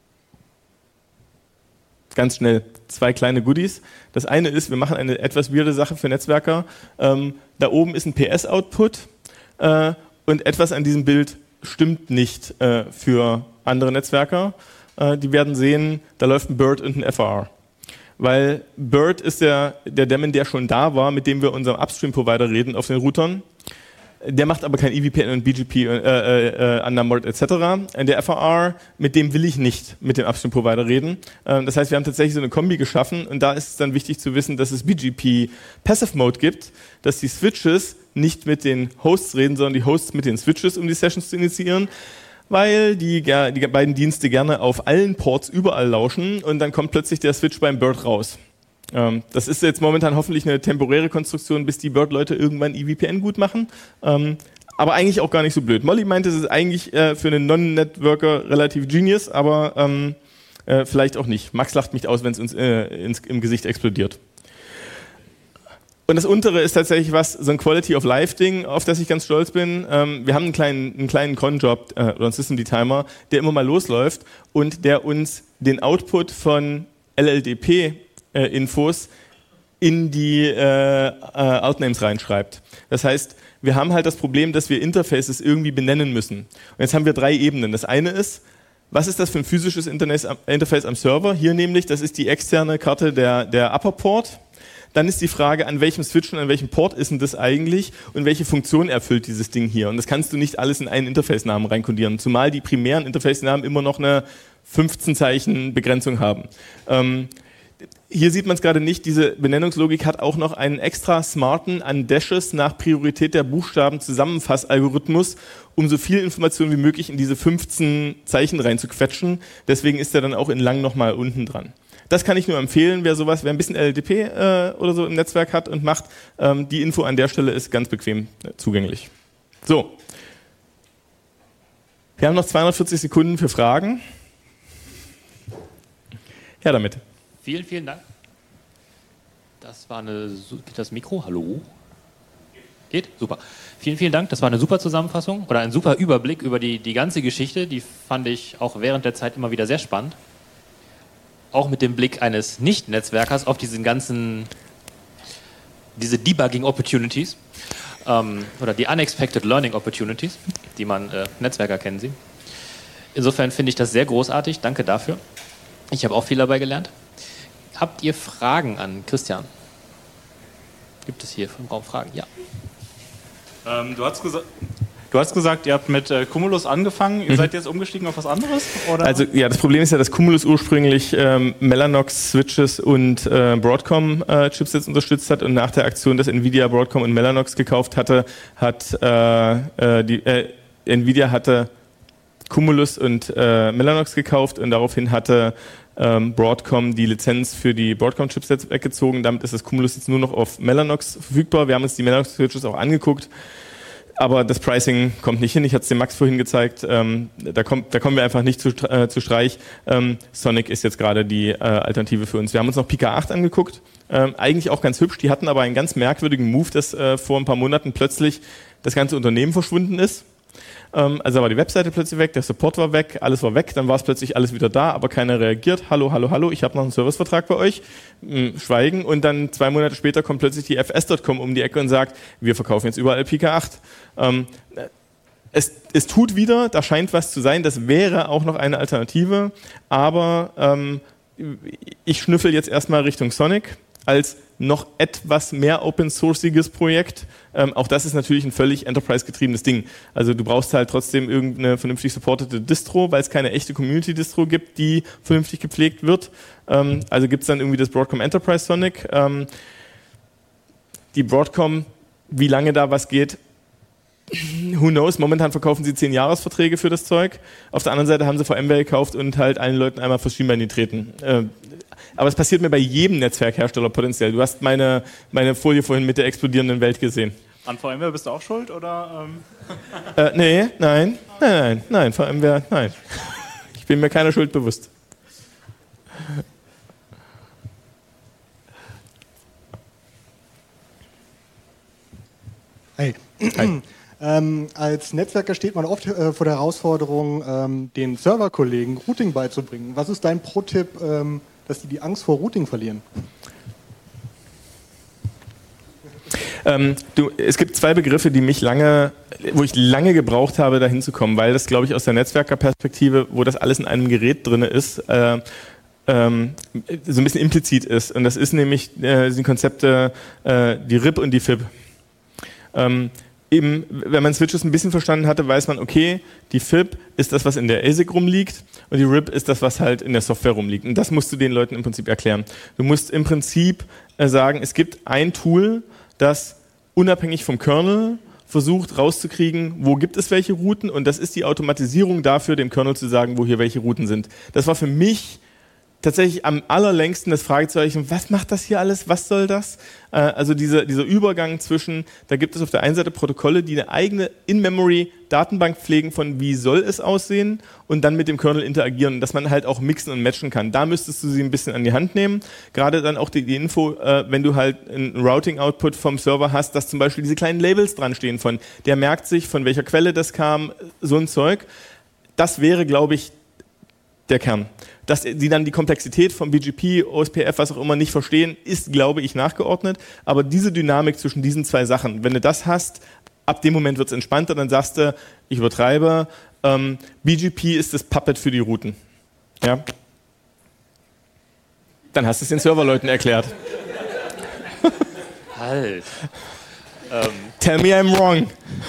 Ganz schnell 2 kleine Goodies. Das eine ist, wir machen eine etwas weirde Sache für Netzwerker. Da oben ist ein PS-Output und etwas an diesem Bild stimmt nicht für andere Netzwerker. Die werden sehen, da läuft ein Bird und ein FRR. Weil Bird ist der Daemon, der schon da war, mit dem wir unserem Upstream-Provider reden auf den Routern. Der macht aber kein EVPN und BGP, unnumbered etc. Der FRR, mit dem will ich nicht mit dem Upstream-Provider reden. Das heißt, wir haben tatsächlich so eine Kombi geschaffen und da ist es dann wichtig zu wissen, dass es BGP Passive Mode gibt, dass die Switches nicht mit den Hosts reden, sondern die Hosts mit den Switches, um die Sessions zu initiieren, weil die beiden Dienste gerne auf allen Ports überall lauschen und dann kommt plötzlich der Switch beim Bird raus. Das ist jetzt momentan hoffentlich eine temporäre Konstruktion, bis die Bird-Leute irgendwann EVPN gut machen. Aber eigentlich auch gar nicht so blöd. Molly meinte, es ist eigentlich für einen Non-Networker relativ genius, aber vielleicht auch nicht. Max lacht mich aus, wenn es uns im Gesicht explodiert. Und das untere ist tatsächlich so ein Quality-of-Life-Ding, auf das ich ganz stolz bin. Wir haben einen kleinen Cron-Job, oder einen System-Timer, der immer mal losläuft und der uns den Output von LLDP-Infos in die Altnames reinschreibt. Das heißt, wir haben halt das Problem, dass wir Interfaces irgendwie benennen müssen. Und jetzt haben wir 3 Ebenen. Das eine ist, was ist das für ein physisches Interface am Server? Hier nämlich, das ist die externe Karte der Upper Port. Dann ist die Frage, an welchem Switch und an welchem Port ist denn das eigentlich und welche Funktion erfüllt dieses Ding hier? Und das kannst du nicht alles in einen Interface-Namen reinkodieren, zumal die primären Interface-Namen immer noch eine 15-Zeichen-Begrenzung haben. Hier sieht man es gerade nicht, diese Benennungslogik hat auch noch einen extra smarten an Dashes nach Priorität der Buchstaben Zusammenfassalgorithmus, um so viel Information wie möglich in diese 15 Zeichen reinzuquetschen. Deswegen ist er dann auch in lang nochmal unten dran. Das kann ich nur empfehlen, wer ein bisschen LLDP oder so im Netzwerk hat und macht. Die Info an der Stelle ist ganz bequem zugänglich. So. Wir haben noch 240 Sekunden für Fragen. Ja, damit. Vielen, vielen Dank. Das war geht das Mikro? Hallo? Geht? Super. Vielen, vielen Dank. Das war eine super Zusammenfassung oder ein super Überblick über die ganze Geschichte. Die fand ich auch während der Zeit immer wieder sehr spannend. Auch mit dem Blick eines Nicht-Netzwerkers auf diese Debugging-Opportunities oder die Unexpected Learning Opportunities, die Netzwerker kennen sie. Insofern finde ich das sehr großartig. Danke dafür. Ich habe auch viel dabei gelernt. Habt ihr Fragen an Christian? Gibt es hier im Raum Fragen? Ja. Du hast gesagt, ihr habt mit Cumulus angefangen. Ihr seid jetzt umgestiegen auf was anderes? Oder? Also ja, das Problem ist ja, dass Cumulus ursprünglich Mellanox-Switches und Broadcom-Chipsets unterstützt hat und nach der Aktion, dass Nvidia Broadcom und Mellanox gekauft hatte, Nvidia hatte Cumulus und Mellanox gekauft und daraufhin hatte Broadcom die Lizenz für die Broadcom-Chipsets weggezogen. Damit ist das Cumulus jetzt nur noch auf Mellanox verfügbar. Wir haben uns die Mellanox-Switches auch angeguckt. Aber das Pricing kommt nicht hin. Ich hatte es dem Max vorhin gezeigt. Da kommen wir einfach nicht zu Streich. Sonic ist jetzt gerade die Alternative für uns. Wir haben uns noch Pika 8 angeguckt. Eigentlich auch ganz hübsch. Die hatten aber einen ganz merkwürdigen Move, dass vor ein paar Monaten plötzlich das ganze Unternehmen verschwunden ist. Also war die Webseite plötzlich weg, der Support war weg, alles war weg, dann war es plötzlich alles wieder da, aber keiner reagiert. Hallo, hallo, hallo, ich habe noch einen Servicevertrag bei euch. Schweigen und dann 2 Monate später kommt plötzlich die FS.com um die Ecke und sagt, wir verkaufen jetzt überall Pika 8. Es tut wieder, da scheint was zu sein, das wäre auch noch eine Alternative, aber ich schnüffel jetzt erstmal Richtung Sonic als noch etwas mehr open-sourciges Projekt. Auch das ist natürlich ein völlig enterprise-getriebenes Ding. Also du brauchst halt trotzdem irgendeine vernünftig supportete Distro, weil es keine echte Community-Distro gibt, die vernünftig gepflegt wird. Also gibt es dann irgendwie das Broadcom Enterprise Sonic. Die Broadcom, wie lange da was geht, who knows, momentan verkaufen sie 10-Jahres-Verträge für das Zeug. Auf der anderen Seite haben sie VMware gekauft und halt allen Leuten einmal vor Schienbein getreten. Aber es passiert mir bei jedem Netzwerkhersteller potenziell. Du hast meine Folie vorhin mit der explodierenden Welt gesehen. An VMware bist du auch schuld, oder? Nein, VMware, nein. Ich bin mir keiner Schuld bewusst. Hey. Als Netzwerker steht man oft vor der Herausforderung, den Serverkollegen Routing beizubringen. Was ist dein Pro-Tipp, dass die Angst vor Routing verlieren? Es gibt 2 Begriffe, wo ich lange gebraucht habe, da hinzukommen, weil das, glaube ich, aus der Netzwerkerperspektive, wo das alles in einem Gerät drin ist, so ein bisschen implizit ist. Und das ist nämlich die Konzepte, die RIP und die FIB. Wenn man Switches ein bisschen verstanden hatte, weiß man, okay, die FIB ist das, was in der ASIC rumliegt und die RIP ist das, was halt in der Software rumliegt. Und das musst du den Leuten im Prinzip erklären. Du musst im Prinzip sagen, es gibt ein Tool, das unabhängig vom Kernel versucht rauszukriegen, wo gibt es welche Routen und das ist die Automatisierung dafür, dem Kernel zu sagen, wo hier welche Routen sind. Das war für mich tatsächlich am allerlängsten das Fragezeichen, was macht das hier alles, was soll das? Also dieser Übergang zwischen, da gibt es auf der einen Seite Protokolle, die eine eigene In-Memory-Datenbank pflegen von wie soll es aussehen und dann mit dem Kernel interagieren, dass man halt auch mixen und matchen kann. Da müsstest du sie ein bisschen an die Hand nehmen. Gerade dann auch die Info, wenn du halt einen Routing-Output vom Server hast, dass zum Beispiel diese kleinen Labels dran stehen von, der merkt sich, von welcher Quelle das kam, so ein Zeug. Das wäre, glaube ich, der Kern. Dass sie dann die Komplexität von BGP, OSPF, was auch immer nicht verstehen, ist, glaube ich, nachgeordnet. Aber diese Dynamik zwischen diesen zwei Sachen, wenn du das hast, ab dem Moment wird es entspannter, dann sagst du, ich übertreibe, BGP ist das Puppet für die Routen. Ja? Dann hast du es den Serverleuten erklärt. Halt. Tell me I'm wrong.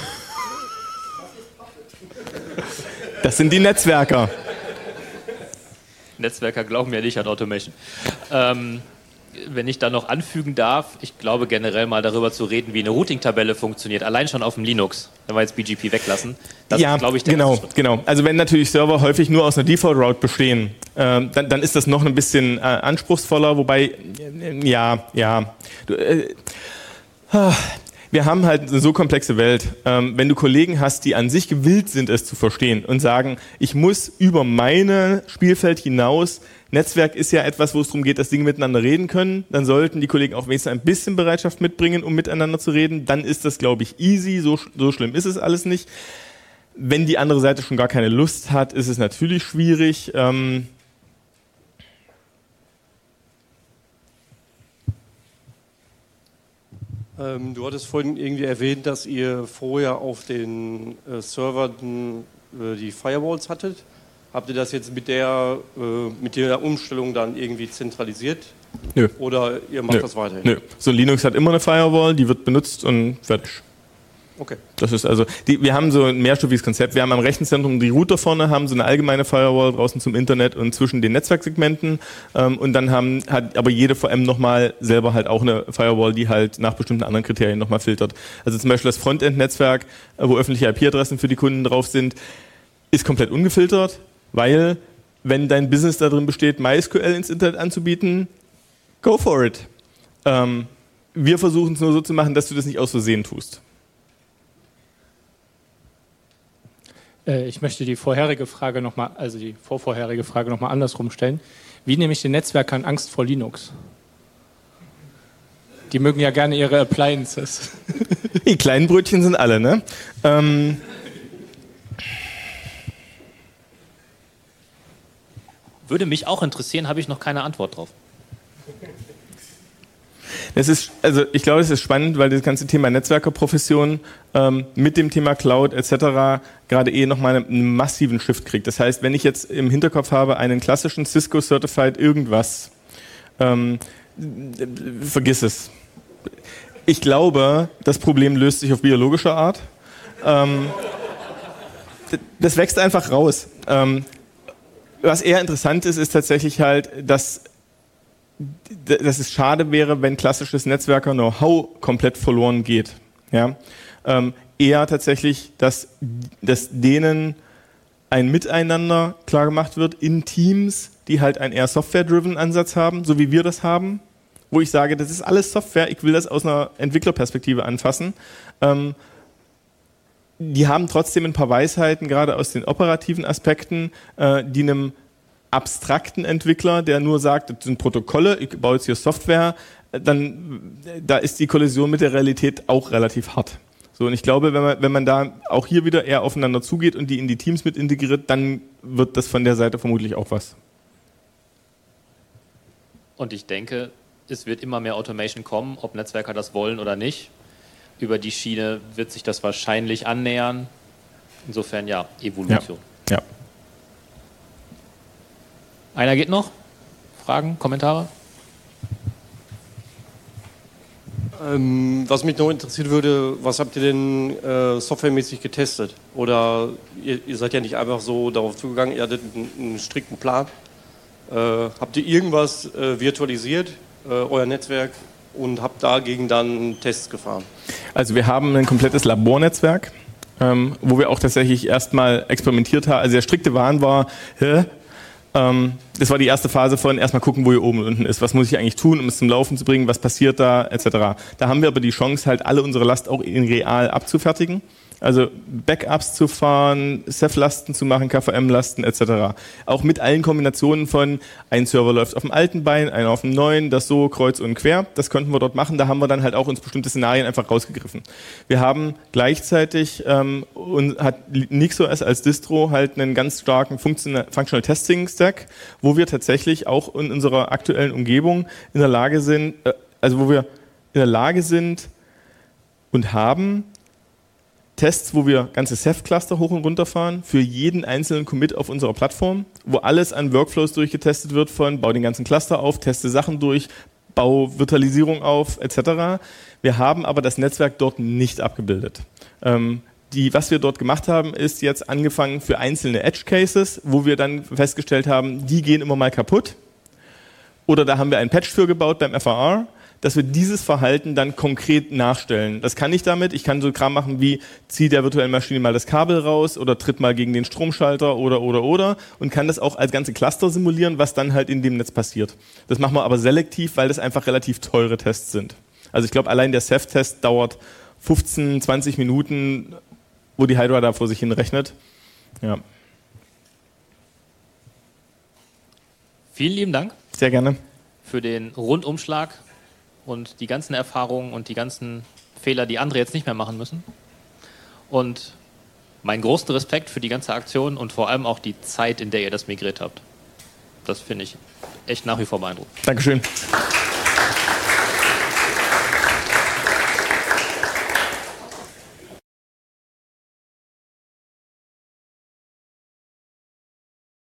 Das sind die Netzwerker. Netzwerker glauben ja nicht an Automation. Wenn ich da noch anfügen darf, ich glaube generell mal darüber zu reden, wie eine Routing-Tabelle funktioniert, allein schon auf dem Linux, wenn wir jetzt BGP weglassen. Das ja, ist, glaube ich, der genau. Also wenn natürlich Server häufig nur aus einer Default-Route bestehen, dann ist das noch ein bisschen anspruchsvoller, wobei, wir haben halt eine so komplexe Welt. Wenn du Kollegen hast, die an sich gewillt sind, es zu verstehen und sagen, ich muss über mein Spielfeld hinaus, Netzwerk ist ja etwas, wo es darum geht, dass Dinge miteinander reden können, dann sollten die Kollegen auch wenigstens ein bisschen Bereitschaft mitbringen, um miteinander zu reden. Dann ist das, glaube ich, easy. So schlimm ist es alles nicht. Wenn die andere Seite schon gar keine Lust hat, ist es natürlich schwierig. Du hattest vorhin irgendwie erwähnt, dass ihr vorher auf den Servern die Firewalls hattet. Habt ihr das jetzt mit der Umstellung dann irgendwie zentralisiert? Nö. Oder ihr macht das weiterhin? Nö. So Linux hat immer eine Firewall, die wird benutzt und fertig. Okay. Das ist also, wir haben so ein mehrstufiges Konzept. Wir haben am Rechenzentrum die Router vorne, haben so eine allgemeine Firewall draußen zum Internet und zwischen den Netzwerksegmenten. Und dann hat aber jede VM nochmal selber halt auch eine Firewall, die halt nach bestimmten anderen Kriterien nochmal filtert. Also zum Beispiel das Frontend-Netzwerk, wo öffentliche IP-Adressen für die Kunden drauf sind, ist komplett ungefiltert, weil wenn dein Business darin besteht, MySQL ins Internet anzubieten, go for it. Wir versuchen es nur so zu machen, dass du das nicht aus Versehen tust. Ich möchte die vorvorherige Frage nochmal andersrum stellen. Wie nehme ich den Netzwerkern Angst vor Linux? Die mögen ja gerne ihre Appliances. Die kleinen Brötchen sind alle, ne? Würde mich auch interessieren, habe ich noch keine Antwort drauf. Ich glaube, es ist spannend, weil das ganze Thema Netzwerkerprofession mit dem Thema Cloud etc. gerade nochmal einen massiven Shift kriegt. Das heißt, wenn ich jetzt im Hinterkopf habe, einen klassischen Cisco Certified irgendwas, vergiss es. Ich glaube, das Problem löst sich auf biologischer Art. Das wächst einfach raus. Was eher interessant ist, ist tatsächlich halt, dass es schade wäre, wenn klassisches Netzwerker-Know-how komplett verloren geht. Ja? Eher tatsächlich, dass denen ein Miteinander klar gemacht wird in Teams, die halt einen eher Software-driven Ansatz haben, so wie wir das haben, wo ich sage, das ist alles Software, ich will das aus einer Entwicklerperspektive anfassen. Die haben trotzdem ein paar Weisheiten, gerade aus den operativen Aspekten, die einem abstrakten Entwickler, der nur sagt, das sind Protokolle, ich baue jetzt hier Software, da ist die Kollision mit der Realität auch relativ hart. So, und ich glaube, wenn man da auch hier wieder eher aufeinander zugeht und die in die Teams mit integriert, dann wird das von der Seite vermutlich auch was. Und ich denke, es wird immer mehr Automation kommen, ob Netzwerker das wollen oder nicht. Über die Schiene wird sich das wahrscheinlich annähern. Insofern ja, Evolution. Ja. Einer geht noch? Fragen, Kommentare? Was mich noch interessieren würde, was habt ihr denn softwaremäßig getestet? Oder ihr seid ja nicht einfach so darauf zugegangen, ihr hattet einen strikten Plan. Habt ihr irgendwas virtualisiert, euer Netzwerk, und habt dagegen dann Tests gefahren? Also wir haben ein komplettes Labornetzwerk, wo wir auch tatsächlich erstmal experimentiert haben. Also der strikte Wahn war, Das war die erste Phase von erstmal gucken, wo hier oben und unten ist. Was muss ich eigentlich tun, um es zum Laufen zu bringen? Was passiert da, etc. Da haben wir aber die Chance, halt alle unsere Last auch in real abzufertigen. Also Backups zu fahren, Ceph-Lasten zu machen, KVM-Lasten etc. Auch mit allen Kombinationen von ein Server läuft auf dem alten Bein, einer auf dem neuen, das so kreuz und quer. Das konnten wir dort machen. Da haben wir dann halt auch uns bestimmte Szenarien einfach rausgegriffen. Wir haben gleichzeitig und hat NixOS als Distro halt einen ganz starken Functional Testing Stack, wo wir tatsächlich auch in unserer aktuellen Umgebung in der Lage sind, und haben Tests, wo wir ganze Ceph-Cluster hoch und runter fahren, für jeden einzelnen Commit auf unserer Plattform, wo alles an Workflows durchgetestet wird von bau den ganzen Cluster auf, teste Sachen durch, bau Virtualisierung auf, etc. Wir haben aber das Netzwerk dort nicht abgebildet. Was wir dort gemacht haben, ist jetzt angefangen für einzelne Edge-Cases, wo wir dann festgestellt haben, die gehen immer mal kaputt. Oder da haben wir ein Patch für gebaut beim FAR, dass wir dieses Verhalten dann konkret nachstellen. Das kann ich damit. Ich kann so Kram machen wie, zieh der virtuellen Maschine mal das Kabel raus oder tritt mal gegen den Stromschalter oder und kann das auch als ganze Cluster simulieren, was dann halt in dem Netz passiert. Das machen wir aber selektiv, weil das einfach relativ teure Tests sind. Also ich glaube, allein der Ceph-Test dauert 15, 20 Minuten, wo die Hydra da vor sich hin rechnet. Ja. Vielen lieben Dank. Sehr gerne. Für den Rundumschlag und die ganzen Erfahrungen und die ganzen Fehler, die andere jetzt nicht mehr machen müssen. Und meinen großen Respekt für die ganze Aktion und vor allem auch die Zeit, in der ihr das migriert habt. Das finde ich echt nach wie vor beeindruckend. Dankeschön.